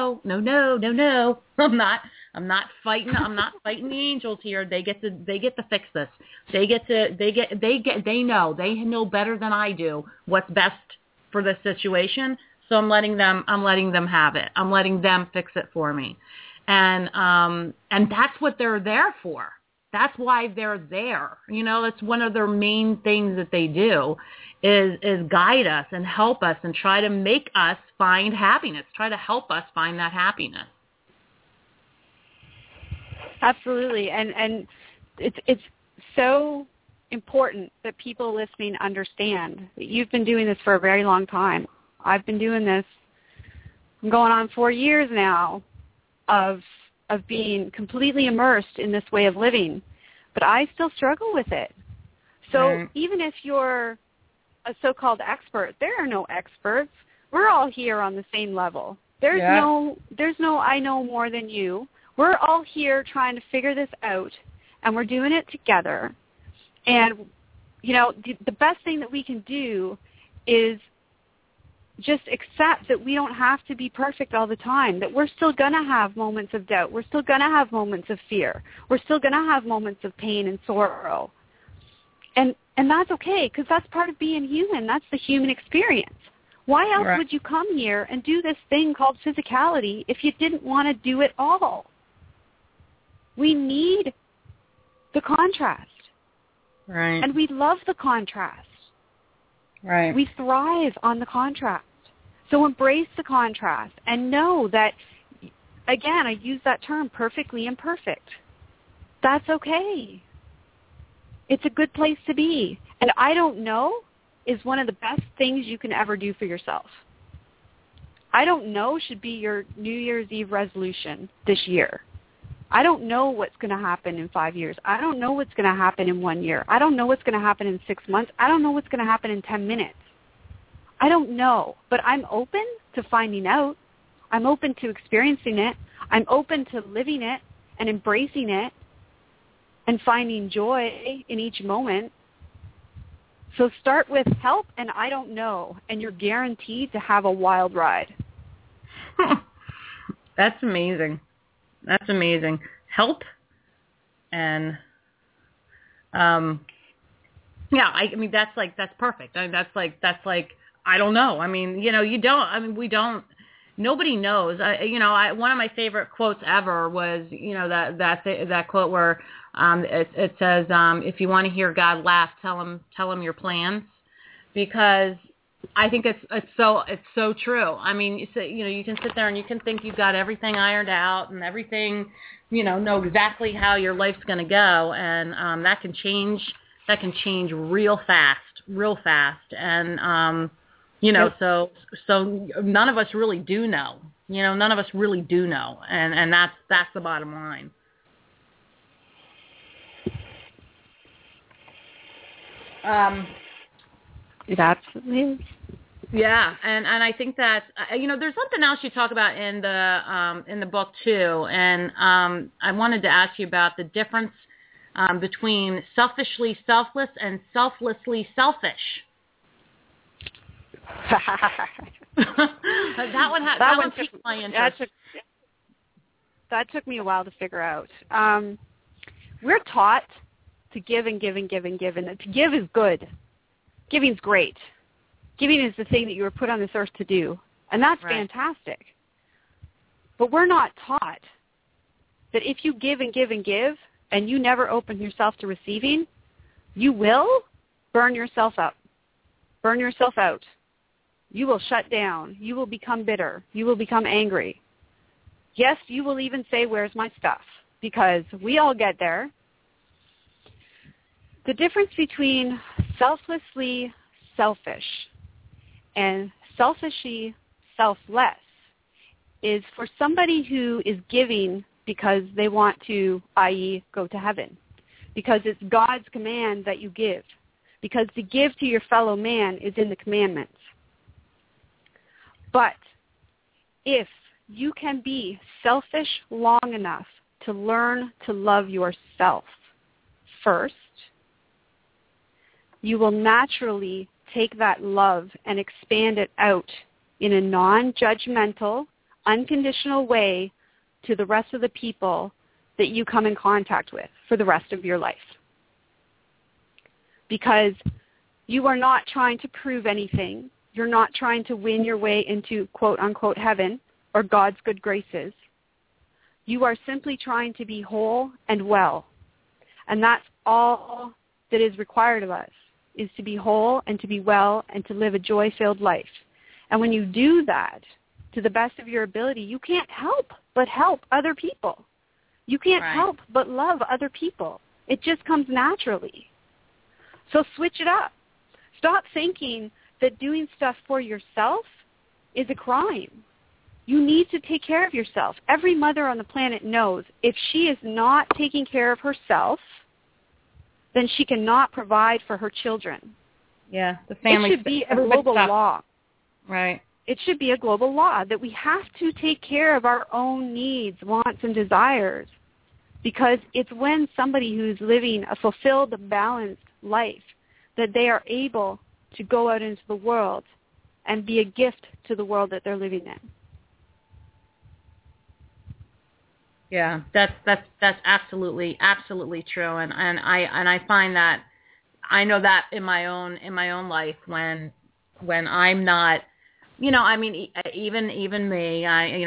I'm not fighting. I'm not fighting the angels here. They get to fix this. They know better than I do what's best for this situation. So I'm letting them have it. I'm letting them fix it for me. And that's what they're there for. That's why they're there. That's one of their main things that they do is guide us and help us and try to make us find happiness, try to help us find that happiness. Absolutely. And it's so important that people listening understand that you've been doing this for a very long time. I've been doing this, I'm going on 4 years now of being completely immersed in this way of living, but I still struggle with it. So even if you're a so-called expert, there are no experts. We're all here on the same level. There's no I know more than you. We're all here trying to figure this out, and we're doing it together. And, the best thing that we can do is just accept that we don't have to be perfect all the time, that we're still going to have moments of doubt. We're still going to have moments of fear. We're still going to have moments of pain and sorrow. And that's okay, because that's part of being human. That's the human experience. Why else would you come here and do this thing called physicality if you didn't want to do it all? We need the contrast. Right. And we love the contrast. Right. We thrive on the contrast. So embrace the contrast and know that, again, I use that term, perfectly imperfect. That's okay. It's a good place to be. And I don't know is one of the best things you can ever do for yourself. I don't know should be your New Year's Eve resolution this year. I don't know what's going to happen in 5 years. I don't know what's going to happen in 1 year. I don't know what's going to happen in 6 months. I don't know what's going to happen in 10 minutes. I don't know, but I'm open to finding out. I'm open to experiencing it. I'm open to living it and embracing it and finding joy in each moment. So start with help and I don't know, and you're guaranteed to have a wild ride. That's amazing. That's amazing. Help and yeah, I mean that's perfect. I mean that's like I don't know. I mean, we don't. Nobody knows. One of my favorite quotes ever was, that quote where it says, if you want to hear God laugh, tell him your plans, because I think it's so true. I mean, you can sit there and you can think you've got everything ironed out and everything, know exactly how your life's going to go, and that can change real fast, and so none of us really do know. None of us really do know, and that's the bottom line. It absolutely is. Yeah, and I think that there's something else you talk about in the book too, and I wanted to ask you about the difference between selfishly selfless and selflessly selfish. that one piqued my interest. That took me a while to figure out. We're taught to give and give and give and give, and to give is good. Giving's great. Giving is the thing that you were put on this earth to do, and that's fantastic. But we're not taught that if you give and give and give, and you never open yourself to receiving, you will burn yourself up, burn yourself out. You will shut down. You will become bitter. You will become angry. Yes, you will even say, where's my stuff? Because we all get there. The difference between selflessly selfish and selfishly selfless is for somebody who is giving because they want to, i.e., go to heaven, because it's God's command that you give, because to give to your fellow man is in the commandments. But if you can be selfish long enough to learn to love yourself first, you will naturally take that love and expand it out in a non-judgmental, unconditional way to the rest of the people that you come in contact with for the rest of your life. Because you are not trying to prove anything. You're not trying to win your way into quote-unquote heaven or God's good graces. You are simply trying to be whole and well. And that's all that is required of us, is to be whole and to be well and to live a joy-filled life. And when you do that to the best of your ability, you can't help but help other people. You can't help but love other people. It just comes naturally. So switch it up. Stop thinking that doing stuff for yourself is a crime. You need to take care of yourself. Every mother on the planet knows if she is not taking care of herself, then she cannot provide for her children. Yeah, the family. It should be a global law. Right. It should be a global law that we have to take care of our own needs, wants, and desires, because it's when somebody who's living a fulfilled, balanced life that they are able to go out into the world and be a gift to the world that they're living in. Yeah, that's absolutely true, and I find that I know that in my own life when I'm not, I mean, even me,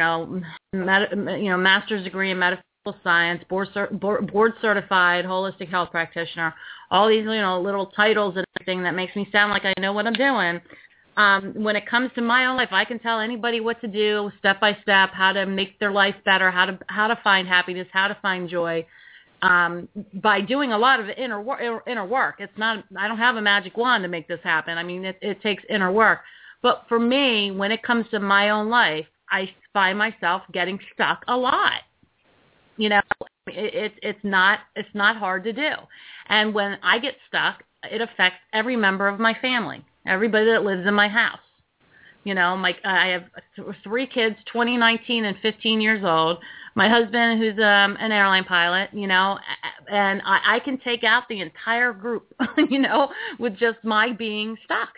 master's degree in medical science, board certified holistic health practitioner, all these little titles and everything that makes me sound like I know what I'm doing. When it comes to my own life, I can tell anybody what to do step by step, how to make their life better, how to find happiness, how to find joy, by doing a lot of inner work. It's not, I don't have a magic wand to make this happen. I mean, it takes inner work. But for me, when it comes to my own life, I find myself getting stuck a lot. You know, it's not hard to do. And when I get stuck, it affects every member of my family, everybody that lives in my house. You know, I have 3 kids, 20, 19, and 15 years old. My husband, who's an airline pilot, you know, and I can take out the entire group, you know, with just my being stuck.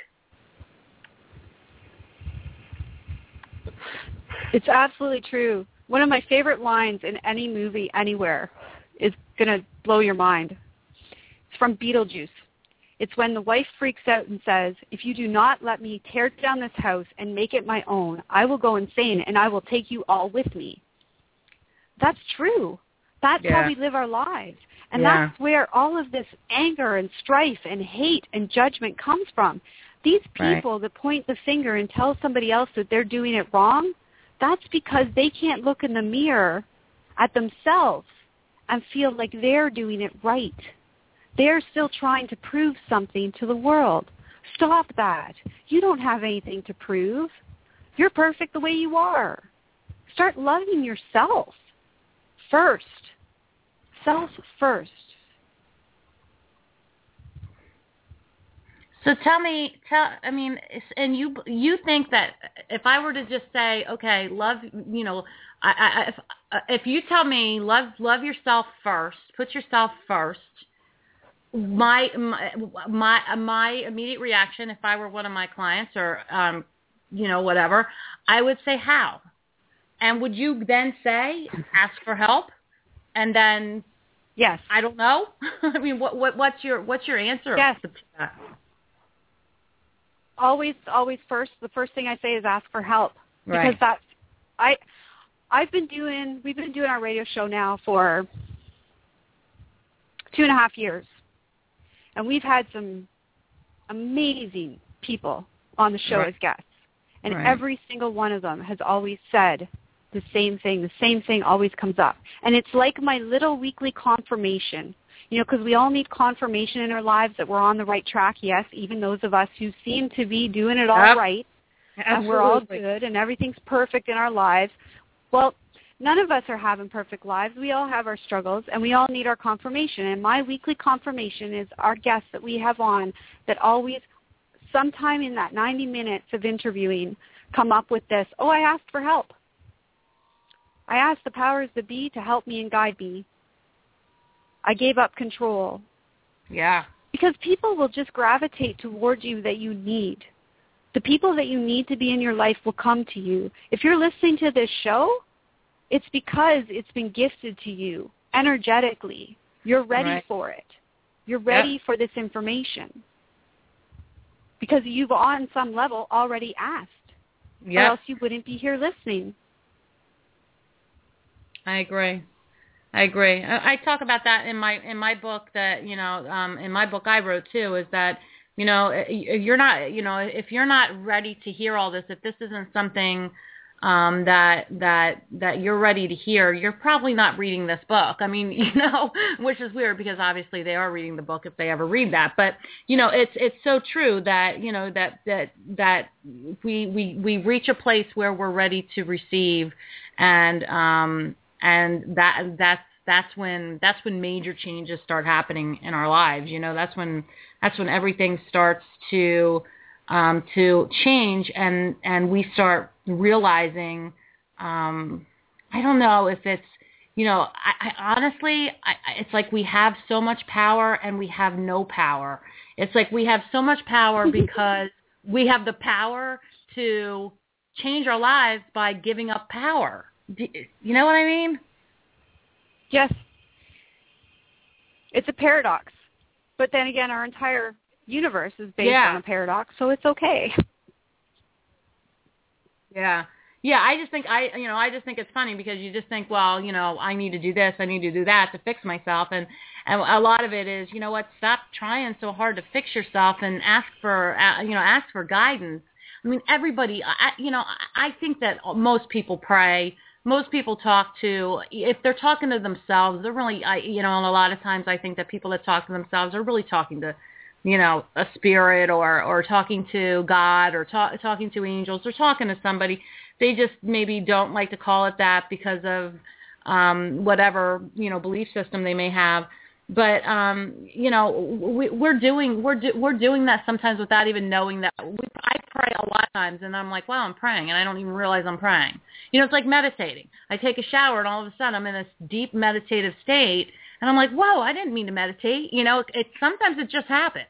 It's absolutely true. One of my favorite lines in any movie anywhere is going to blow your mind. It's from Beetlejuice. It's when the wife freaks out and says, if you do not let me tear down this house and make it my own, I will go insane and I will take you all with me. That's true. That's how we live our lives. And that's where all of this anger and strife and hate and judgment comes from. These people that point the finger and tell somebody else that they're doing it wrong, that's because they can't look in the mirror at themselves and feel like they're doing it right. They're still trying to prove something to the world. Stop that. You don't have anything to prove. You're perfect the way you are. Start loving yourself first. Self first. So and you think that if I were to just say, okay, love, you know, if you tell me love yourself first, put yourself first, my immediate reaction, if I were one of my clients or, you know, whatever, I would say how, and would you then say ask for help, and then yes, I don't know. I mean, what's your answer? Yes. Always first. The first thing I say is ask for help, because we've been doing our radio show now for 2.5 years, and we've had some amazing people on the show as guests, and every single one of them has always said the same thing. The same thing always comes up, and it's like my little weekly confirmation. You know, because we all need confirmation in our lives that we're on the right track, yes, even those of us who seem to be doing it all right, and we're all good, and everything's perfect in our lives. Well, none of us are having perfect lives. We all have our struggles, and we all need our confirmation. And my weekly confirmation is our guests that we have on that always, sometime in that 90 minutes of interviewing, come up with this, I asked for help. I asked the powers that be to help me and guide me. I gave up control. Yeah. Because people will just gravitate towards you that you need. The people that you need to be in your life will come to you. If you're listening to this show, it's because it's been gifted to you energetically. You're ready for it. You're ready for this information. Because you've on some level already asked. Or else you wouldn't be here listening. I agree. I talk about that in my book that, you know, in my book I wrote too, is that, you know, you're not, you know, if you're not ready to hear all this, if this isn't something that you're ready to hear, you're probably not reading this book. I mean, you know, which is weird because obviously they are reading the book if they ever read that. But, you know, it's so true that, you know, that we reach a place where we're ready to receive, and that's when major changes start happening in our lives. You know, that's when everything starts to change, and we start realizing, I don't know if it's, you know, I honestly, it's like we have so much power and we have no power. It's like we have so much power because we have the power to change our lives by giving up power. You know what I mean? Yes. It's a paradox. But then again, our entire universe is based on a paradox, so it's okay. Yeah. Yeah, I just think it's funny because you just think, well, you know, I need to do this, I need to do that to fix myself, and a lot of it is, you know what, stop trying so hard to fix yourself and ask for guidance. I mean, everybody, I think that most people pray. Most people talk to, if they're talking to themselves, they're really, and a lot of times I think that people that talk to themselves are really talking to a spirit or talking to God or talking to angels or talking to somebody. They just maybe don't like to call it that because of whatever, belief system they may have. But, we're doing that sometimes without even knowing that. I pray a lot of times, and I'm like, wow, I'm praying, and I don't even realize I'm praying. It's like meditating. I take a shower, and all of a sudden I'm in this deep meditative state, and I'm like, whoa, I didn't mean to meditate. Sometimes it just happens.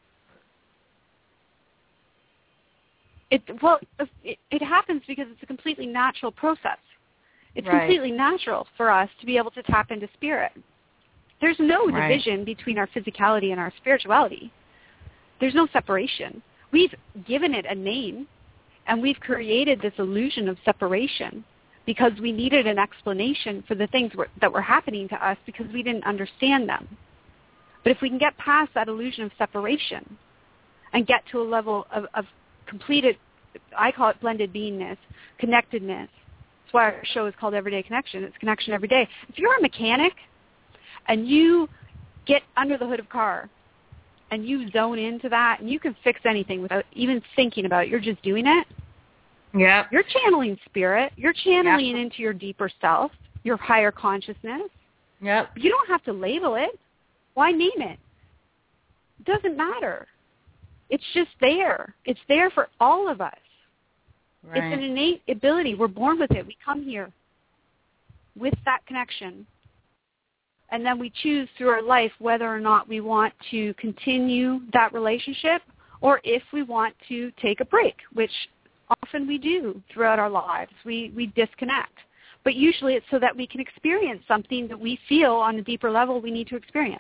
It happens because it's a completely natural process. It's right. completely natural for us to be able to tap into spirit. There's no right. division between our physicality and our spirituality. There's no separation. We've given it a name, and we've created this illusion of separation because we needed an explanation for the things that were happening to us because we didn't understand them. But if we can get past that illusion of separation and get to a level of completed, I call it blended beingness, connectedness. That's why our show is called Everyday Connection. It's connection every day. If you're a mechanic and you get under the hood of a car and you zone into that and you can fix anything without even thinking about it, you're just doing it. Yeah. You're channeling spirit. You're channeling Yep. into your deeper self, your higher consciousness. Yep. You don't have to label it. Why name it? It doesn't matter. It's just there. It's there for all of us. Right. It's an innate ability. We're born with it. We come here with that connection. And then we choose through our life whether or not we want to continue that relationship or if we want to take a break, which often we do throughout our lives. We disconnect. But usually it's so that we can experience something that we feel on a deeper level we need to experience.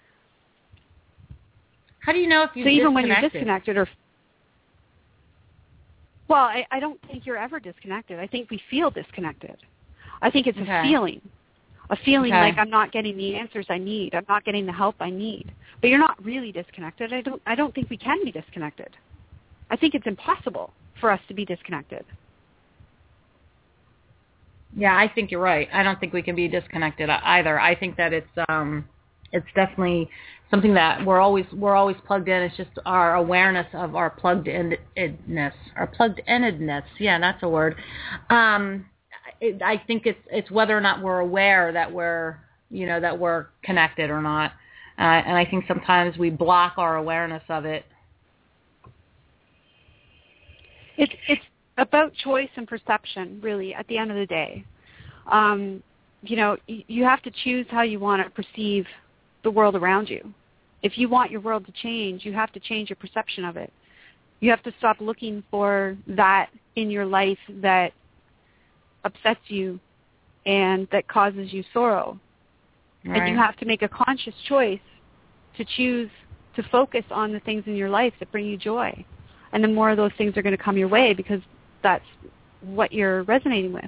How do you know if you're so even disconnected? when you're disconnected or... Well, I don't think you're ever disconnected. I think we feel disconnected. I think it's a feeling like I'm not getting the answers I need. I'm not getting the help I need. But you're not really disconnected. I don't think we can be disconnected. I think it's impossible for us to be disconnected. Yeah, I think you're right. I don't think we can be disconnected either. I think that it's definitely something that we're always plugged in. It's just our awareness of our plugged-inness. Yeah, that's a word. I think it's whether or not we're aware that we're connected or not. And I think sometimes we block our awareness of it. It's about choice and perception, really, at the end of the day. You have to choose how you want to perceive the world around you. If you want your world to change, you have to change your perception of it. You have to stop looking for that in your life that upsets you and that causes you sorrow. Right. And you have to make a conscious choice to choose to focus on the things in your life that bring you joy. And the more of those things are going to come your way because that's what you're resonating with.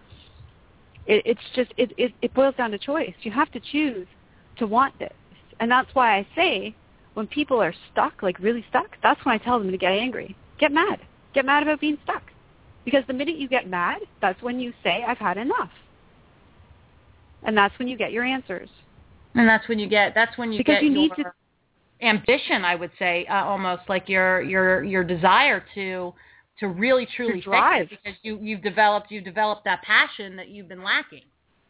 It boils down to choice. You have to choose to want this. And that's why I say when people are stuck, like really stuck, that's when I tell them to get angry. Get mad. Get mad about being stuck. Because the minute you get mad, that's when you say, I've had enough. And that's when you get your answers. And that's when you get you need your ambition, I would say, almost like your desire to really truly drive. fix it because you've developed that passion that you've been lacking.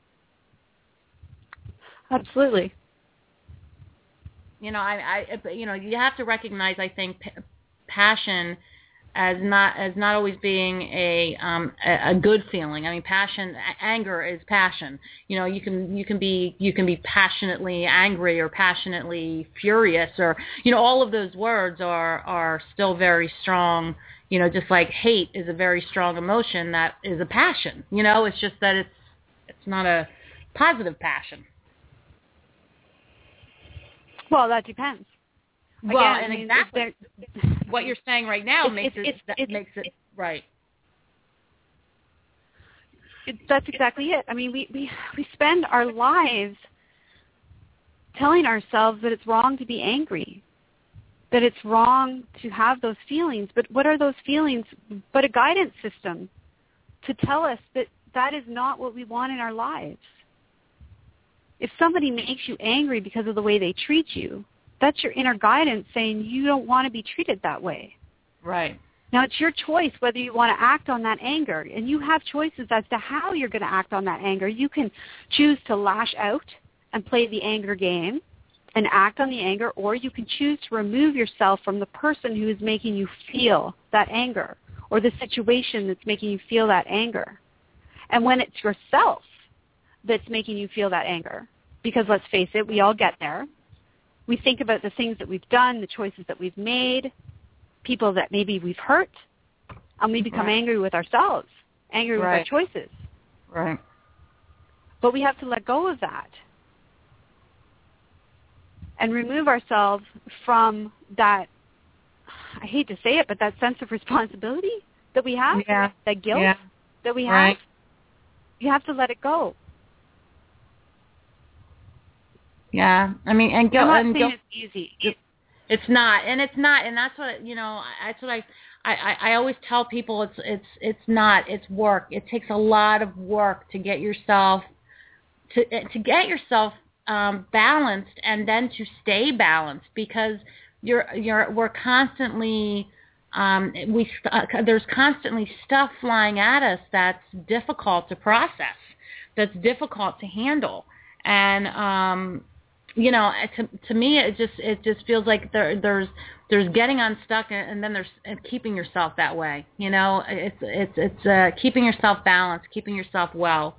Absolutely. You have to recognize, I think, passion as not always being a good feeling. I mean, anger is passion. You can be passionately angry or passionately furious, or all of those words are still very strong. Just like hate is a very strong emotion that is a passion. It's just that it's not a positive passion. Well, that depends. Again, exactly what you're saying right now makes it right. That's exactly it. I mean, we spend our lives telling ourselves that it's wrong to be angry, that it's wrong to have those feelings. But what are those feelings but a guidance system to tell us that that is not what we want in our lives? If somebody makes you angry because of the way they treat you, That's your inner guidance saying you don't want to be treated that way. Right. Now, it's your choice whether you want to act on that anger, and you have choices as to how you're going to act on that anger. You can choose to lash out and play the anger game and act on the anger, or you can choose to remove yourself from the person who is making you feel that anger or the situation that's making you feel that anger. And when it's yourself that's making you feel that anger, because let's face it, we all get there. We think about the things that we've done, the choices that we've made, people that maybe we've hurt, and we become angry with ourselves, angry with our choices. Right. But we have to let go of that and remove ourselves from that, I hate to say it, but that sense of responsibility that we have, that guilt that we have. Right. You have to let it go. Yeah, I mean, and guilt. I'm not saying it's easy. It's not, and that's what That's what I always tell people. It's not. It's work. It takes a lot of work to get yourself balanced, and then to stay balanced, because we're constantly there's constantly stuff flying at us that's difficult to process, that's difficult to handle, and to me, it just feels like there's getting unstuck, and then there's keeping yourself that way. It's keeping yourself balanced, keeping yourself well.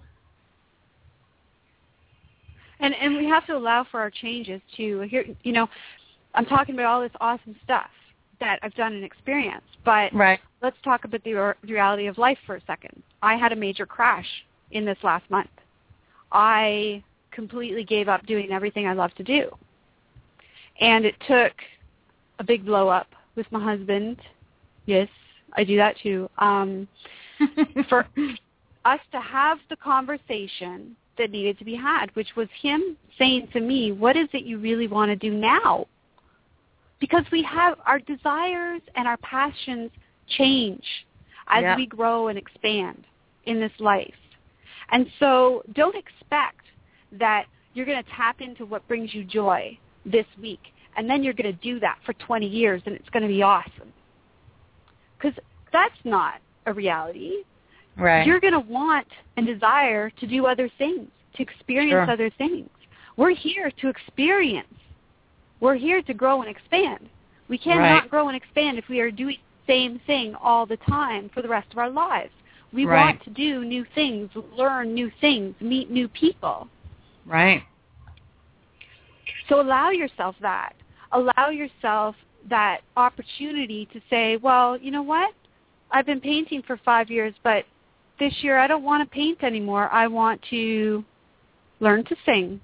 And we have to allow for our changes too. Here, I'm talking about all this awesome stuff that I've done and experienced, but let's talk about the reality of life for a second. I had a major crash in this last month. I completely gave up doing everything I love to do. And it took a big blow up with my husband. Yes, I do that too. For us to have the conversation that needed to be had, which was him saying to me, what is it you really want to do now? Because we have our desires and our passions change as we grow and expand in this life. And so don't expect that you're going to tap into what brings you joy this week, and then you're going to do that for 20 years, and it's going to be awesome. Because that's not a reality. Right. You're going to want and desire to do other things, to experience other things. We're here to experience. We're here to grow and expand. We cannot grow and expand if we are doing the same thing all the time for the rest of our lives. We want to do new things, learn new things, meet new people. Right. So allow yourself that. Allow yourself that opportunity to say, well, you know what? I've been painting for 5 years, but this year I don't want to paint anymore. I want to learn to sing.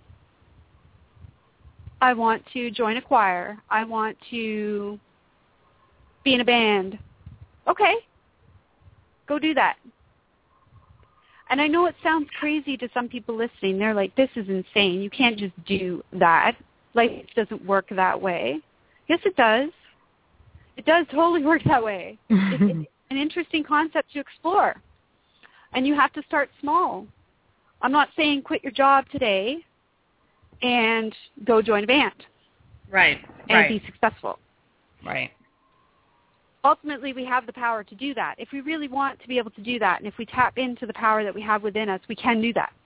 I want to join a choir. I want to be in a band. Okay. Go do that. And I know it sounds crazy to some people listening. They're like, this is insane. You can't just do that. Life doesn't work that way. Yes, it does. It does totally work that way. It's an interesting concept to explore. And you have to start small. I'm not saying quit your job today and go join a band. Right. And be successful. Right. Ultimately, we have the power to do that. If we really want to be able to do that, and if we tap into the power that we have within us, we can do that.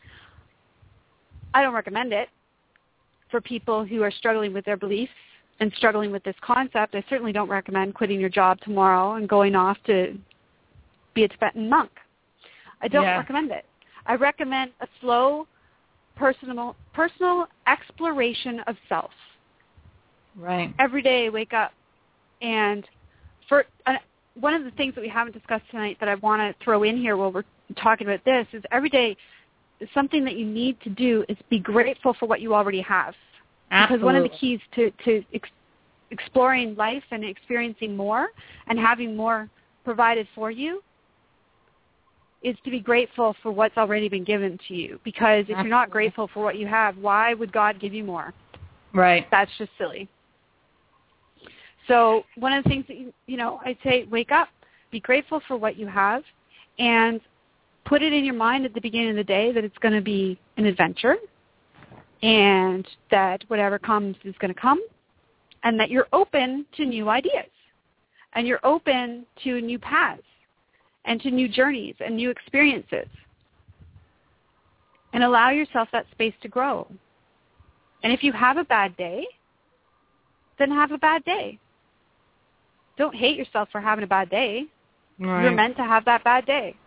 I don't recommend it for people who are struggling with their beliefs and struggling with this concept. I certainly don't recommend quitting your job tomorrow and going off to be a Tibetan monk. I don't recommend it. I recommend a slow, personal exploration of self. Right. Every day, wake up and one of the things that we haven't discussed tonight that I want to throw in here while we're talking about this is every day something that you need to do is be grateful for what you already have. Absolutely. Because one of the keys to exploring life and experiencing more and having more provided for you is to be grateful for what's already been given to you. Because if you're not grateful for what you have, why would God give you more? Right. That's just silly. So one of the things that, I'd say, wake up, be grateful for what you have, and put it in your mind at the beginning of the day that it's going to be an adventure and that whatever comes is going to come and that you're open to new ideas, and you're open to new paths and to new journeys and new experiences. And allow yourself that space to grow. And if you have a bad day, then have a bad day. Don't hate yourself for having a bad day. Right. You're meant to have that bad day.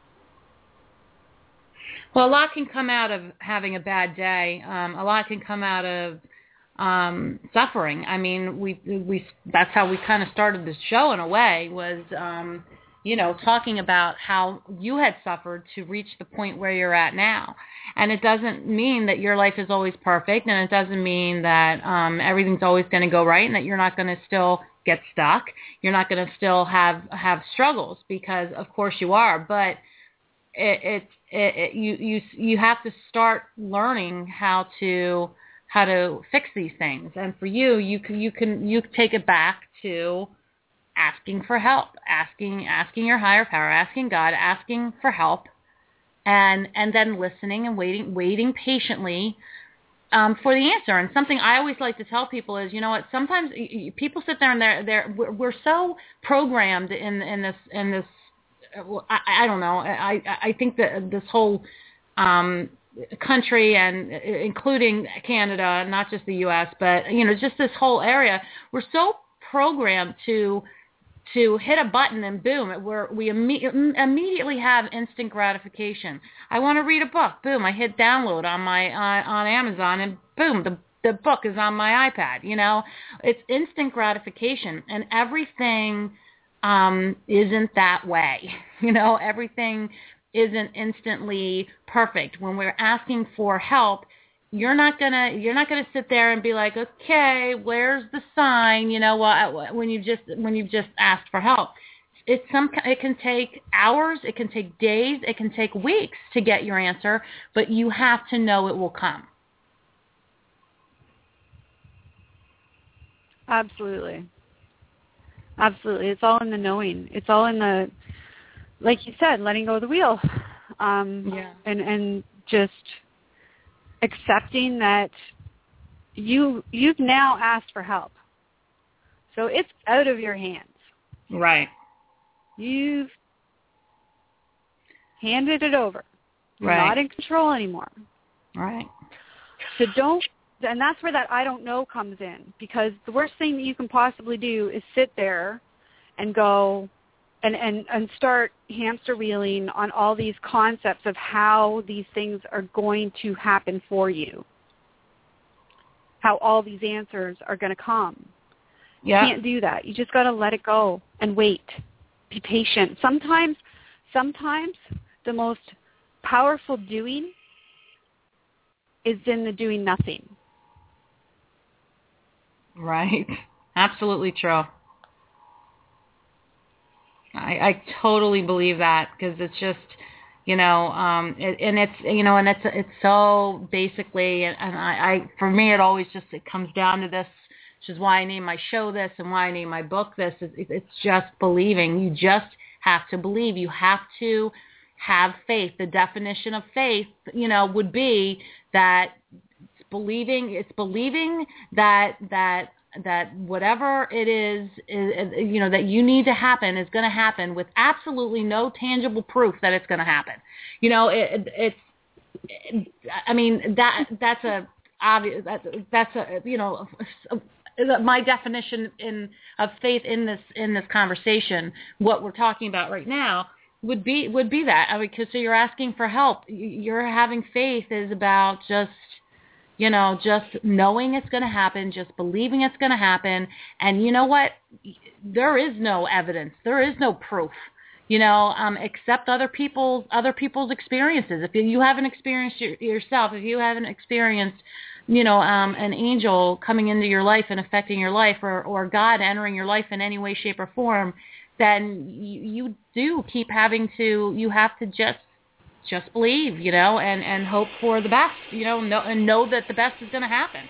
Well, a lot can come out of having a bad day. A lot can come out of suffering. I mean, we that's how we kind of started this show in a way, was talking about how you had suffered to reach the point where you're at now. And it doesn't mean that your life is always perfect, and it doesn't mean that everything's always going to go right, and that you're not going to still get stuck. You're not going to still have struggles, because of course you are. But you have to start learning how to fix these things. And for you take it back to asking for help, asking your higher power, asking God, asking for help, and then listening and waiting patiently for the answer. And something I always like to tell people is, you know what, sometimes people sit there and we're so programmed in this I don't know. I think that this whole country, and including Canada, not just the U.S., but just this whole area, we're so programmed to hit a button and boom, we immediately have instant gratification. I want to read a book. Boom, I hit download on Amazon, and boom, the book is on my iPad. It's instant gratification, and everything isn't that way. Everything isn't instantly perfect. When we're asking for help, you're not gonna sit there and be like, okay, where's the sign? When you've just asked for help, it can take hours, it can take days, it can take weeks to get your answer, but you have to know it will come. Absolutely. It's all in the knowing. It's all in the, like you said, letting go of the wheel, and just accepting that you've now asked for help. So it's out of your hands. Right. You've handed it over. You're right. not in control anymore. Right. So and that's where that I don't know comes in, because the worst thing that you can possibly do is sit there and go and start hamster wheeling on all these concepts of how these things are going to happen for you, how all these answers are going to come. Yeah. You can't do that. You just got to let it go and wait. Be patient. Sometimes the most powerful doing is in the doing nothing. Right. Absolutely true. I totally believe that, because it's just, it's so basically, and I for me, it comes down to this, which is why I name my show this and why I name my book this. It's just believing. You just have to believe. You have to have faith. The definition of faith, would be that it's believing that whatever it is, that you need to happen is going to happen, with absolutely no tangible proof that it's going to happen. My definition of faith in this conversation, what we're talking about right now, would be that. Because so you're asking for help. You're having faith is about just knowing it's going to happen, just believing it's going to happen. And you know what? There is no evidence. There is no proof, except other people's experiences. If you haven't experienced yourself, if you haven't experienced, an angel coming into your life and affecting your life, or God entering your life in any way, shape, or form, then you do keep having to, you have to just believe, and hope for the best, and know that the best is going to happen.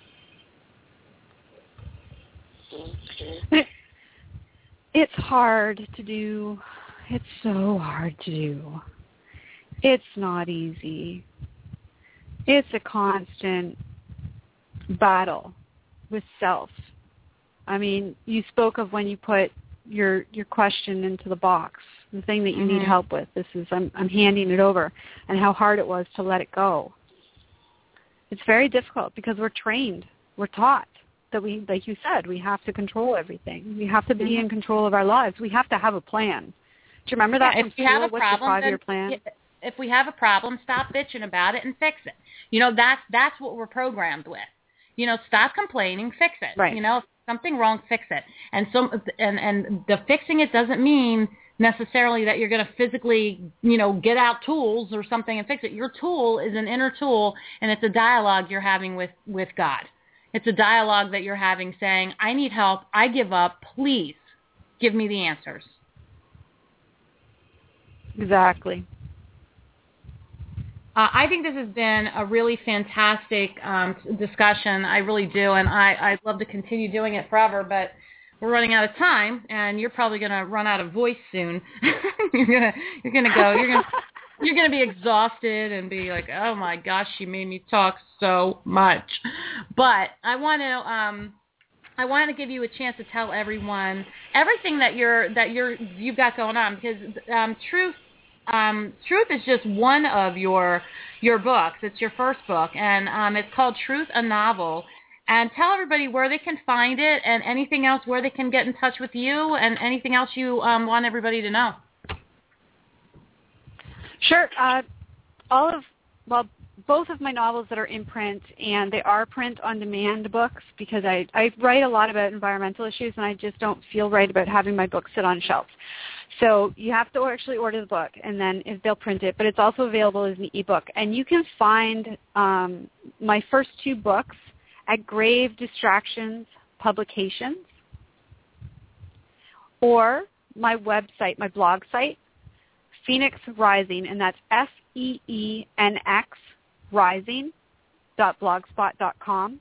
It's hard to do. It's so hard to do. It's not easy. It's a constant battle with self I mean, you spoke of when you put your question into the box, the thing that you need help with. This is, I'm handing it over, and how hard it was to let it go. It's very difficult because we're trained, we're taught that we, like you said, we have to control everything. We have to be in control of our lives. We have to have a plan. Do you remember that from school? What's your 5-year plan? If we have a problem, stop bitching about it and fix it. You know, that's what we're programmed with. You know, stop complaining, fix it. Right. You know, if something wrong, fix it. And the fixing it doesn't mean necessarily that you're going to physically, you know, get out tools or something and fix it. Your tool is an inner tool, and it's a dialogue you're having with God. It's a dialogue that you're having saying, I need help, I give up, please give me the answers. Exactly. I think this has been a really fantastic discussion. I really do, and I'd love to continue doing it forever, but we're running out of time, and you're probably going to run out of voice soon. You're gonna be exhausted and be like, oh my gosh, she made me talk so much. But I want to give you a chance to tell everyone everything that you've got going on, because Truth is just one of your books. It's your first book, and it's called Truth, a Novel. And tell everybody where they can find it, and anything else, where they can get in touch with you, and anything else you want everybody to know. Sure. Both of my novels that are in print, and they are print-on-demand books, because I write a lot about environmental issues, and I just don't feel right about having my books sit on shelves. So you have to actually order the book, and then they'll print it, but it's also available as an ebook. And you can find my first 2 books at Grave Distractions Publications, or my website, my blog site, Phoenix Rising, and that's FEENX Rising.blogspot.com.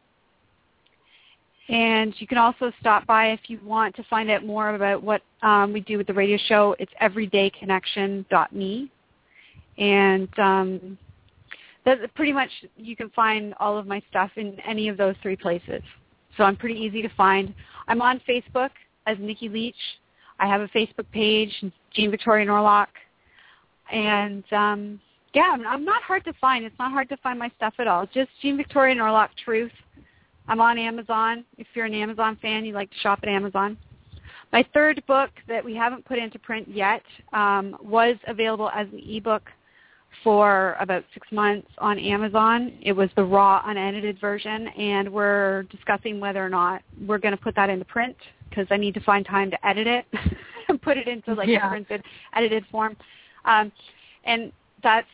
And you can also stop by if you want to find out more about what we do with the radio show. It's everydayconnection.me. And that's pretty much, you can find all of my stuff in any of those 3 places. So I'm pretty easy to find. I'm on Facebook as Nikki Leach. I have a Facebook page, Jean Victoria Norlock. And, I'm not hard to find. It's not hard to find my stuff at all. Just Jean Victoria Norlock Truth. I'm on Amazon. If you're an Amazon fan, you like to shop at Amazon. My 3rd book that we haven't put into print yet was available as an ebook for about 6 months on Amazon. It was the raw, unedited version, and we're discussing whether or not we're going to put that into print, because I need to find time to edit it and put it into a printed, edited form. And that's,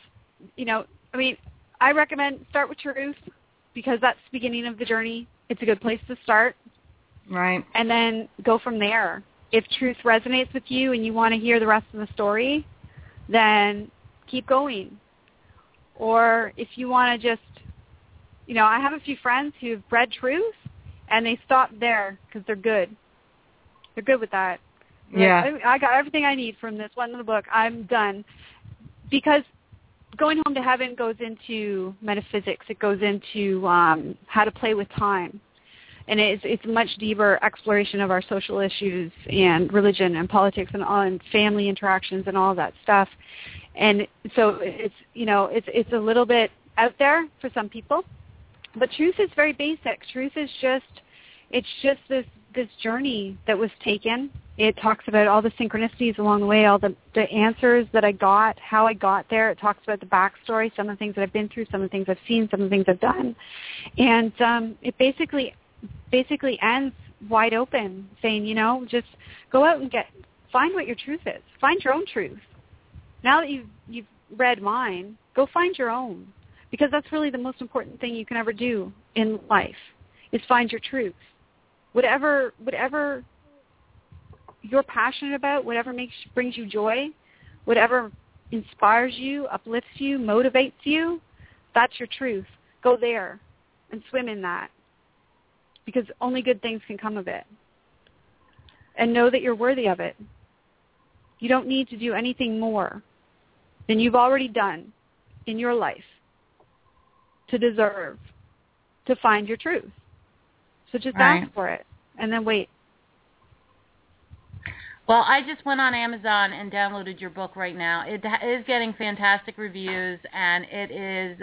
I recommend start with Truth, because that's the beginning of the journey. It's a good place to start. Right. And then go from there. If Truth resonates with you and you want to hear the rest of the story, then keep going. Or if you want to just, I have a few friends who've read Truth, and they stop there because they're good. They're good with that. Yeah. Like, I got everything I need from this one little book. I'm done. Because Going Home to Heaven goes into metaphysics. It goes into how to play with time. And it's a much deeper exploration of our social issues and religion and politics and all, and family interactions and all that stuff. And so it's a little bit out there for some people. But Truth is very basic. Truth is just this journey that was taken. It talks about all the synchronicities along the way, all the answers that I got, how I got there. It talks about the backstory, some of the things that I've been through, some of the things I've seen, some of the things I've done. And it basically ends wide open, saying, just go out and find what your truth is. Find your own truth. Now that you've read mine, go find your own, because that's really the most important thing you can ever do in life, is find your truth. Whatever you're passionate about, whatever brings you joy, whatever inspires you, uplifts you, motivates you, that's your truth. Go there and swim in that, because only good things can come of it. And know that you're worthy of it. You don't need to do anything more than you've already done in your life to deserve to find your truth. So just ask for it and then wait. Well, I just went on Amazon and downloaded your book right now. It is getting fantastic reviews, and it is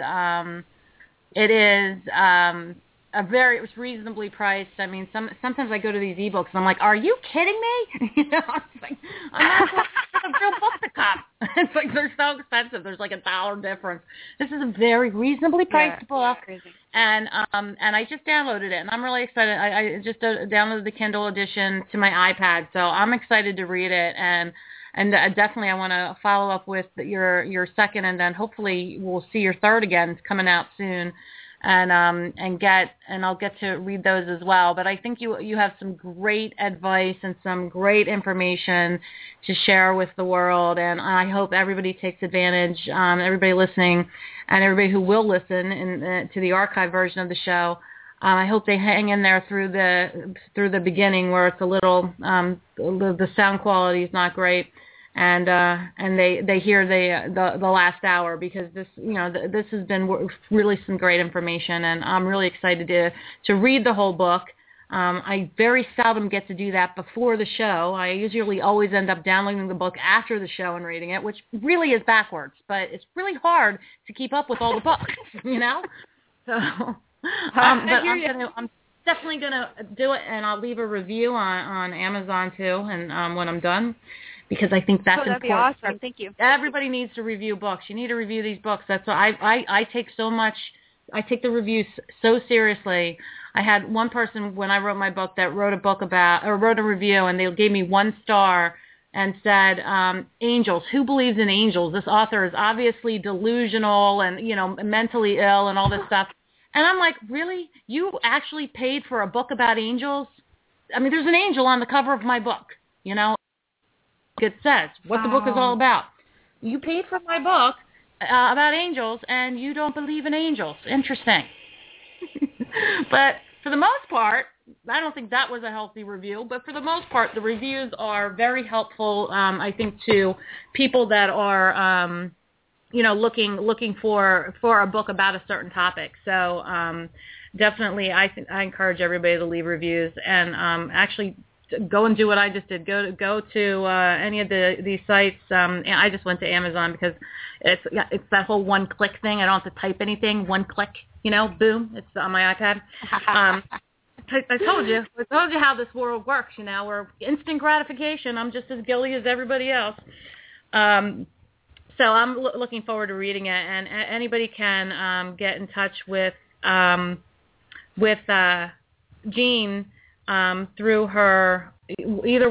a very reasonably priced. I mean, sometimes I go to these ebooks and I'm like, are you kidding me? You know, it's like, I'm not going to a real book to cop. It's like they're so expensive. There's like $1 difference. This is a very reasonably priced book, and I just downloaded it, and I'm really excited. I just downloaded the Kindle edition to my iPad, so I'm excited to read it, and definitely I want to follow up with your second, and then hopefully we'll see your third again. It's coming out soon. And I'll get to read those as well. But I think you have some great advice and some great information to share with the world, and I hope everybody takes advantage, everybody listening, and everybody who will listen to the archive version of the show. I hope they hang in there through the beginning, where it's a little the sound quality is not great. And they hear the last hour, because this has been really some great information, and I'm really excited to read the whole book. I very seldom get to do that before the show. I usually always end up downloading the book after the show and reading it, which really is backwards, but it's really hard to keep up with all the books, you know. So, I'm definitely gonna do it, and I'll leave a review on Amazon too, and when I'm done. Because I think that's that'd important. Be awesome. Thank you. Everybody needs to review books. You need to review these books. That's why I take so much. I take the reviews so seriously. I had one person when I wrote my book that wrote a review, and they gave me 1 star and said, "Angels. Who believes in angels? This author is obviously delusional and mentally ill and all this stuff." And I'm like, really? You actually paid for a book about angels? I mean, there's an angel on the cover of my book. It says what the book is all about. You paid for my book about angels, and you don't believe in angels. Interesting. But for the most part, I don't think that was a healthy review. But for the most part, the reviews are very helpful, I think, to people that are, looking for a book about a certain topic. So definitely, I encourage everybody to leave reviews, and actually go and do what I just did. Go to any of these sites. I just went to Amazon because it's that whole one-click thing. I don't have to type anything. One click, boom, it's on my iPad. I told you how this world works. We're instant gratification. I'm just as guilty as everybody else. So I'm looking forward to reading it, and anybody can get in touch with Jean. Through her either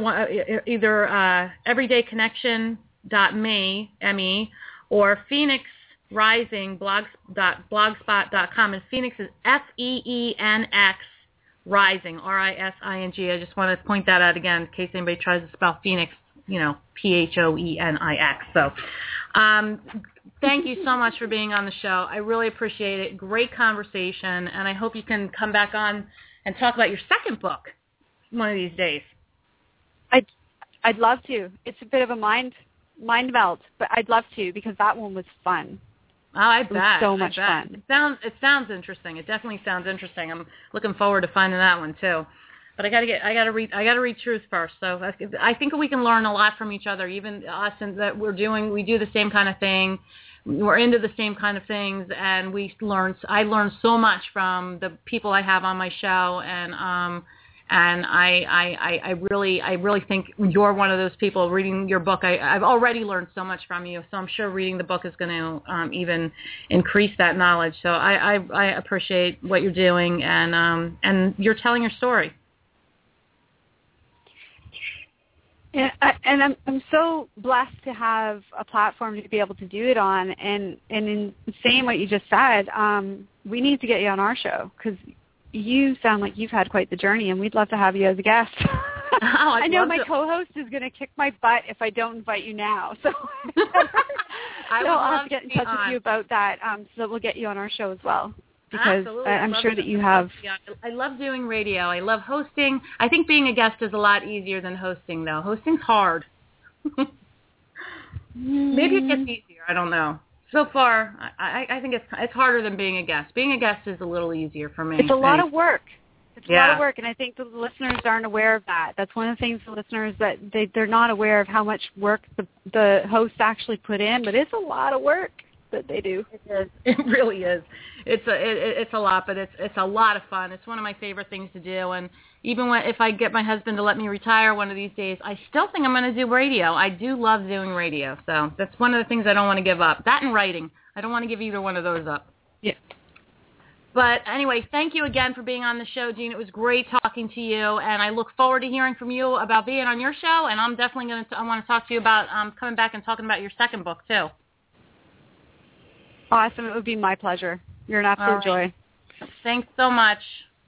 everydayconnection.me or Phoenix Rising blogspot.com, and Phoenix is Feenx Rising, RISING. I just want to point that out again in case anybody tries to spell Phoenix, PHOENIX. So thank you so much for being on the show. I really appreciate it. Great conversation, and I hope you can come back on and talk about your second book one of these days. I'd love to. It's a bit of a mind melt, but I'd love to, because that one was fun. Oh, I bet. It was so much fun. It sounds interesting. It definitely sounds interesting. I'm looking forward to finding that one too. But I gotta read Truth first. So I think we can learn a lot from each other, even us, and that we do the same kind of thing. We're into the same kind of things, and I learned so much from the people I have on my show, and I really think you're one of those people. Reading your book, I've already learned so much from you, so I'm sure reading the book is going to even increase that knowledge. So I appreciate what you're doing, and you're telling your story. Yeah, and I'm so blessed to have a platform to be able to do it on. And in saying what you just said, we need to get you on our show, because you sound like you've had quite the journey, and we'd love to have you as a guest. I know my co-host is going to kick my butt if I don't invite you now. So I'll have to get in touch with you about that, so that we'll get you on our show as well. Because I'm sure that you have. I love doing radio. I love hosting. I think being a guest is a lot easier than hosting, though. Hosting's hard. Maybe it gets easier. I don't know. So far, I think it's harder than being a guest. Being a guest is a little easier for me. It's a lot of work. It's a lot of work, and I think the listeners aren't aware of that. That's one of the things the listeners that they're not aware of how much work the hosts actually put in, but it's a lot of work that they do. It is. It really is. It's a lot, but it's a lot of fun. It's one of my favorite things to do, and even if I get my husband to let me retire one of these days, I still think I'm going to do radio. I do love doing radio, so that's one of the things I don't want to give up. That and writing. I don't want to give either one of those up. Yeah. But anyway, thank you again for being on the show, Jean. It was great talking to you, and I look forward to hearing from you about being on your show, and I'm definitely I want to talk to you about coming back and talking about your second book, too. Awesome. It would be my pleasure. You're an absolute joy. Thanks so much.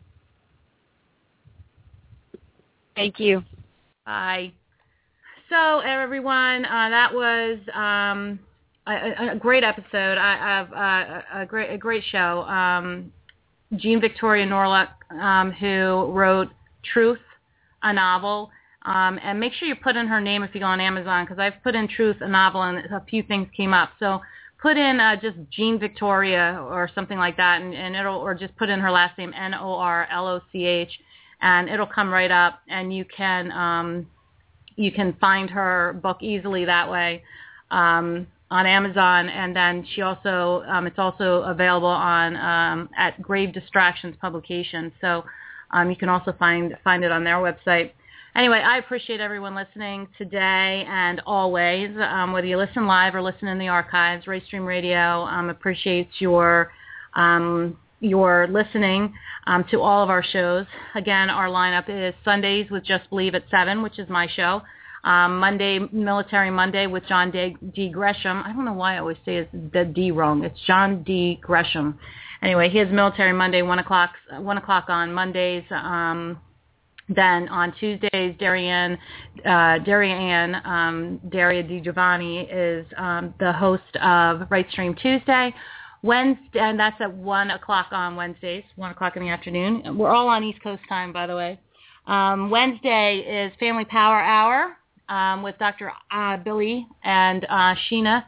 Thank you. Bye. So, everyone, that was a great episode. A great show. Jean Victoria Norluck, who wrote Truth, a novel. And make sure you put in her name if you go on Amazon, because I've put in Truth, a novel, and a few things came up. So put in just Jean Victoria or something like that, and or just put in her last name, Norloch, and it'll come right up, and you can find her book easily that way on Amazon. And then she also it's also available on at Grave Distractions Publications, so you can also find it on their website. Anyway, I appreciate everyone listening today and always, whether you listen live or listen in the archives. Raystream Radio appreciates your listening to all of our shows. Again, our lineup is Sundays with Just Believe at 7, which is my show. Monday, Military Monday with John D. Gresham. I don't know why I always say the D wrong. It's John D. Gresham. Anyway, he has Military Monday, 1 o'clock on Mondays. Then on Tuesdays, Daria DiGiovanni is the host of Rightstream Tuesday. Wednesday, and that's at 1 o'clock on Wednesdays, 1 o'clock in the afternoon. We're all on East Coast time, by the way. Wednesday is Family Power Hour with Dr. Billy and Sheena.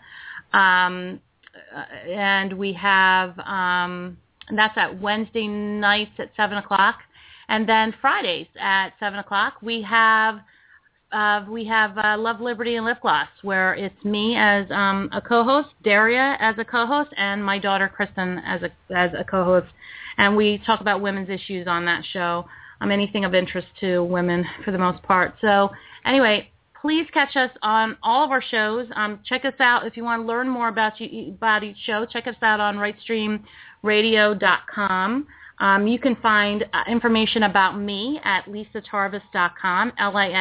And we have, and that's at Wednesday nights at 7 o'clock. And then Fridays at 7 o'clock, we have Love, Liberty, and Lip Gloss, where it's me as a co-host, Daria as a co-host, and my daughter Kristen as a co-host. And we talk about women's issues on that show, anything of interest to women for the most part. So anyway, please catch us on all of our shows. Check us out if you want to learn more about each show. Check us out on rightstreamradio.com. You can find information about me at lisatarvis.com,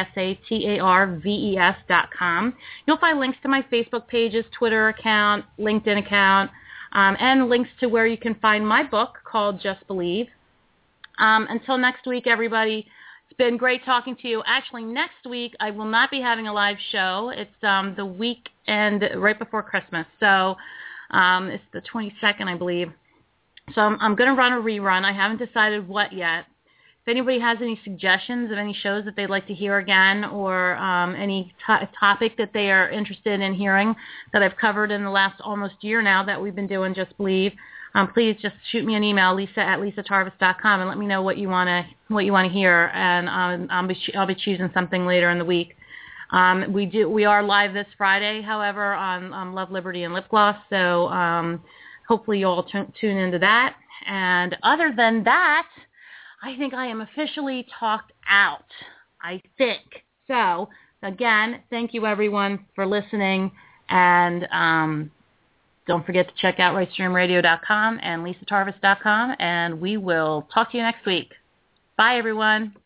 lisatarves.com. You'll find links to my Facebook pages, Twitter account, LinkedIn account, and links to where you can find my book called Just Believe. Until next week, everybody, it's been great talking to you. Actually, next week I will not be having a live show. It's the weekend right before Christmas. So it's the 22nd, I believe. So I'm going to run a rerun. I haven't decided what yet. If anybody has any suggestions of any shows that they'd like to hear again, or any topic that they are interested in hearing that I've covered in the last almost year now that we've been doing Just Believe, please just shoot me an email, lisa@lisatarvis.com, and let me know what you want to hear, and I'll be choosing something later in the week. We are live this Friday, however, on Love, Liberty, and Lip Gloss, so hopefully you'll all tune into that. And other than that, I think I am officially talked out, I think. So, again, thank you, everyone, for listening. And don't forget to check out rightstreamradio.com and lisatarvis.com. And we will talk to you next week. Bye, everyone.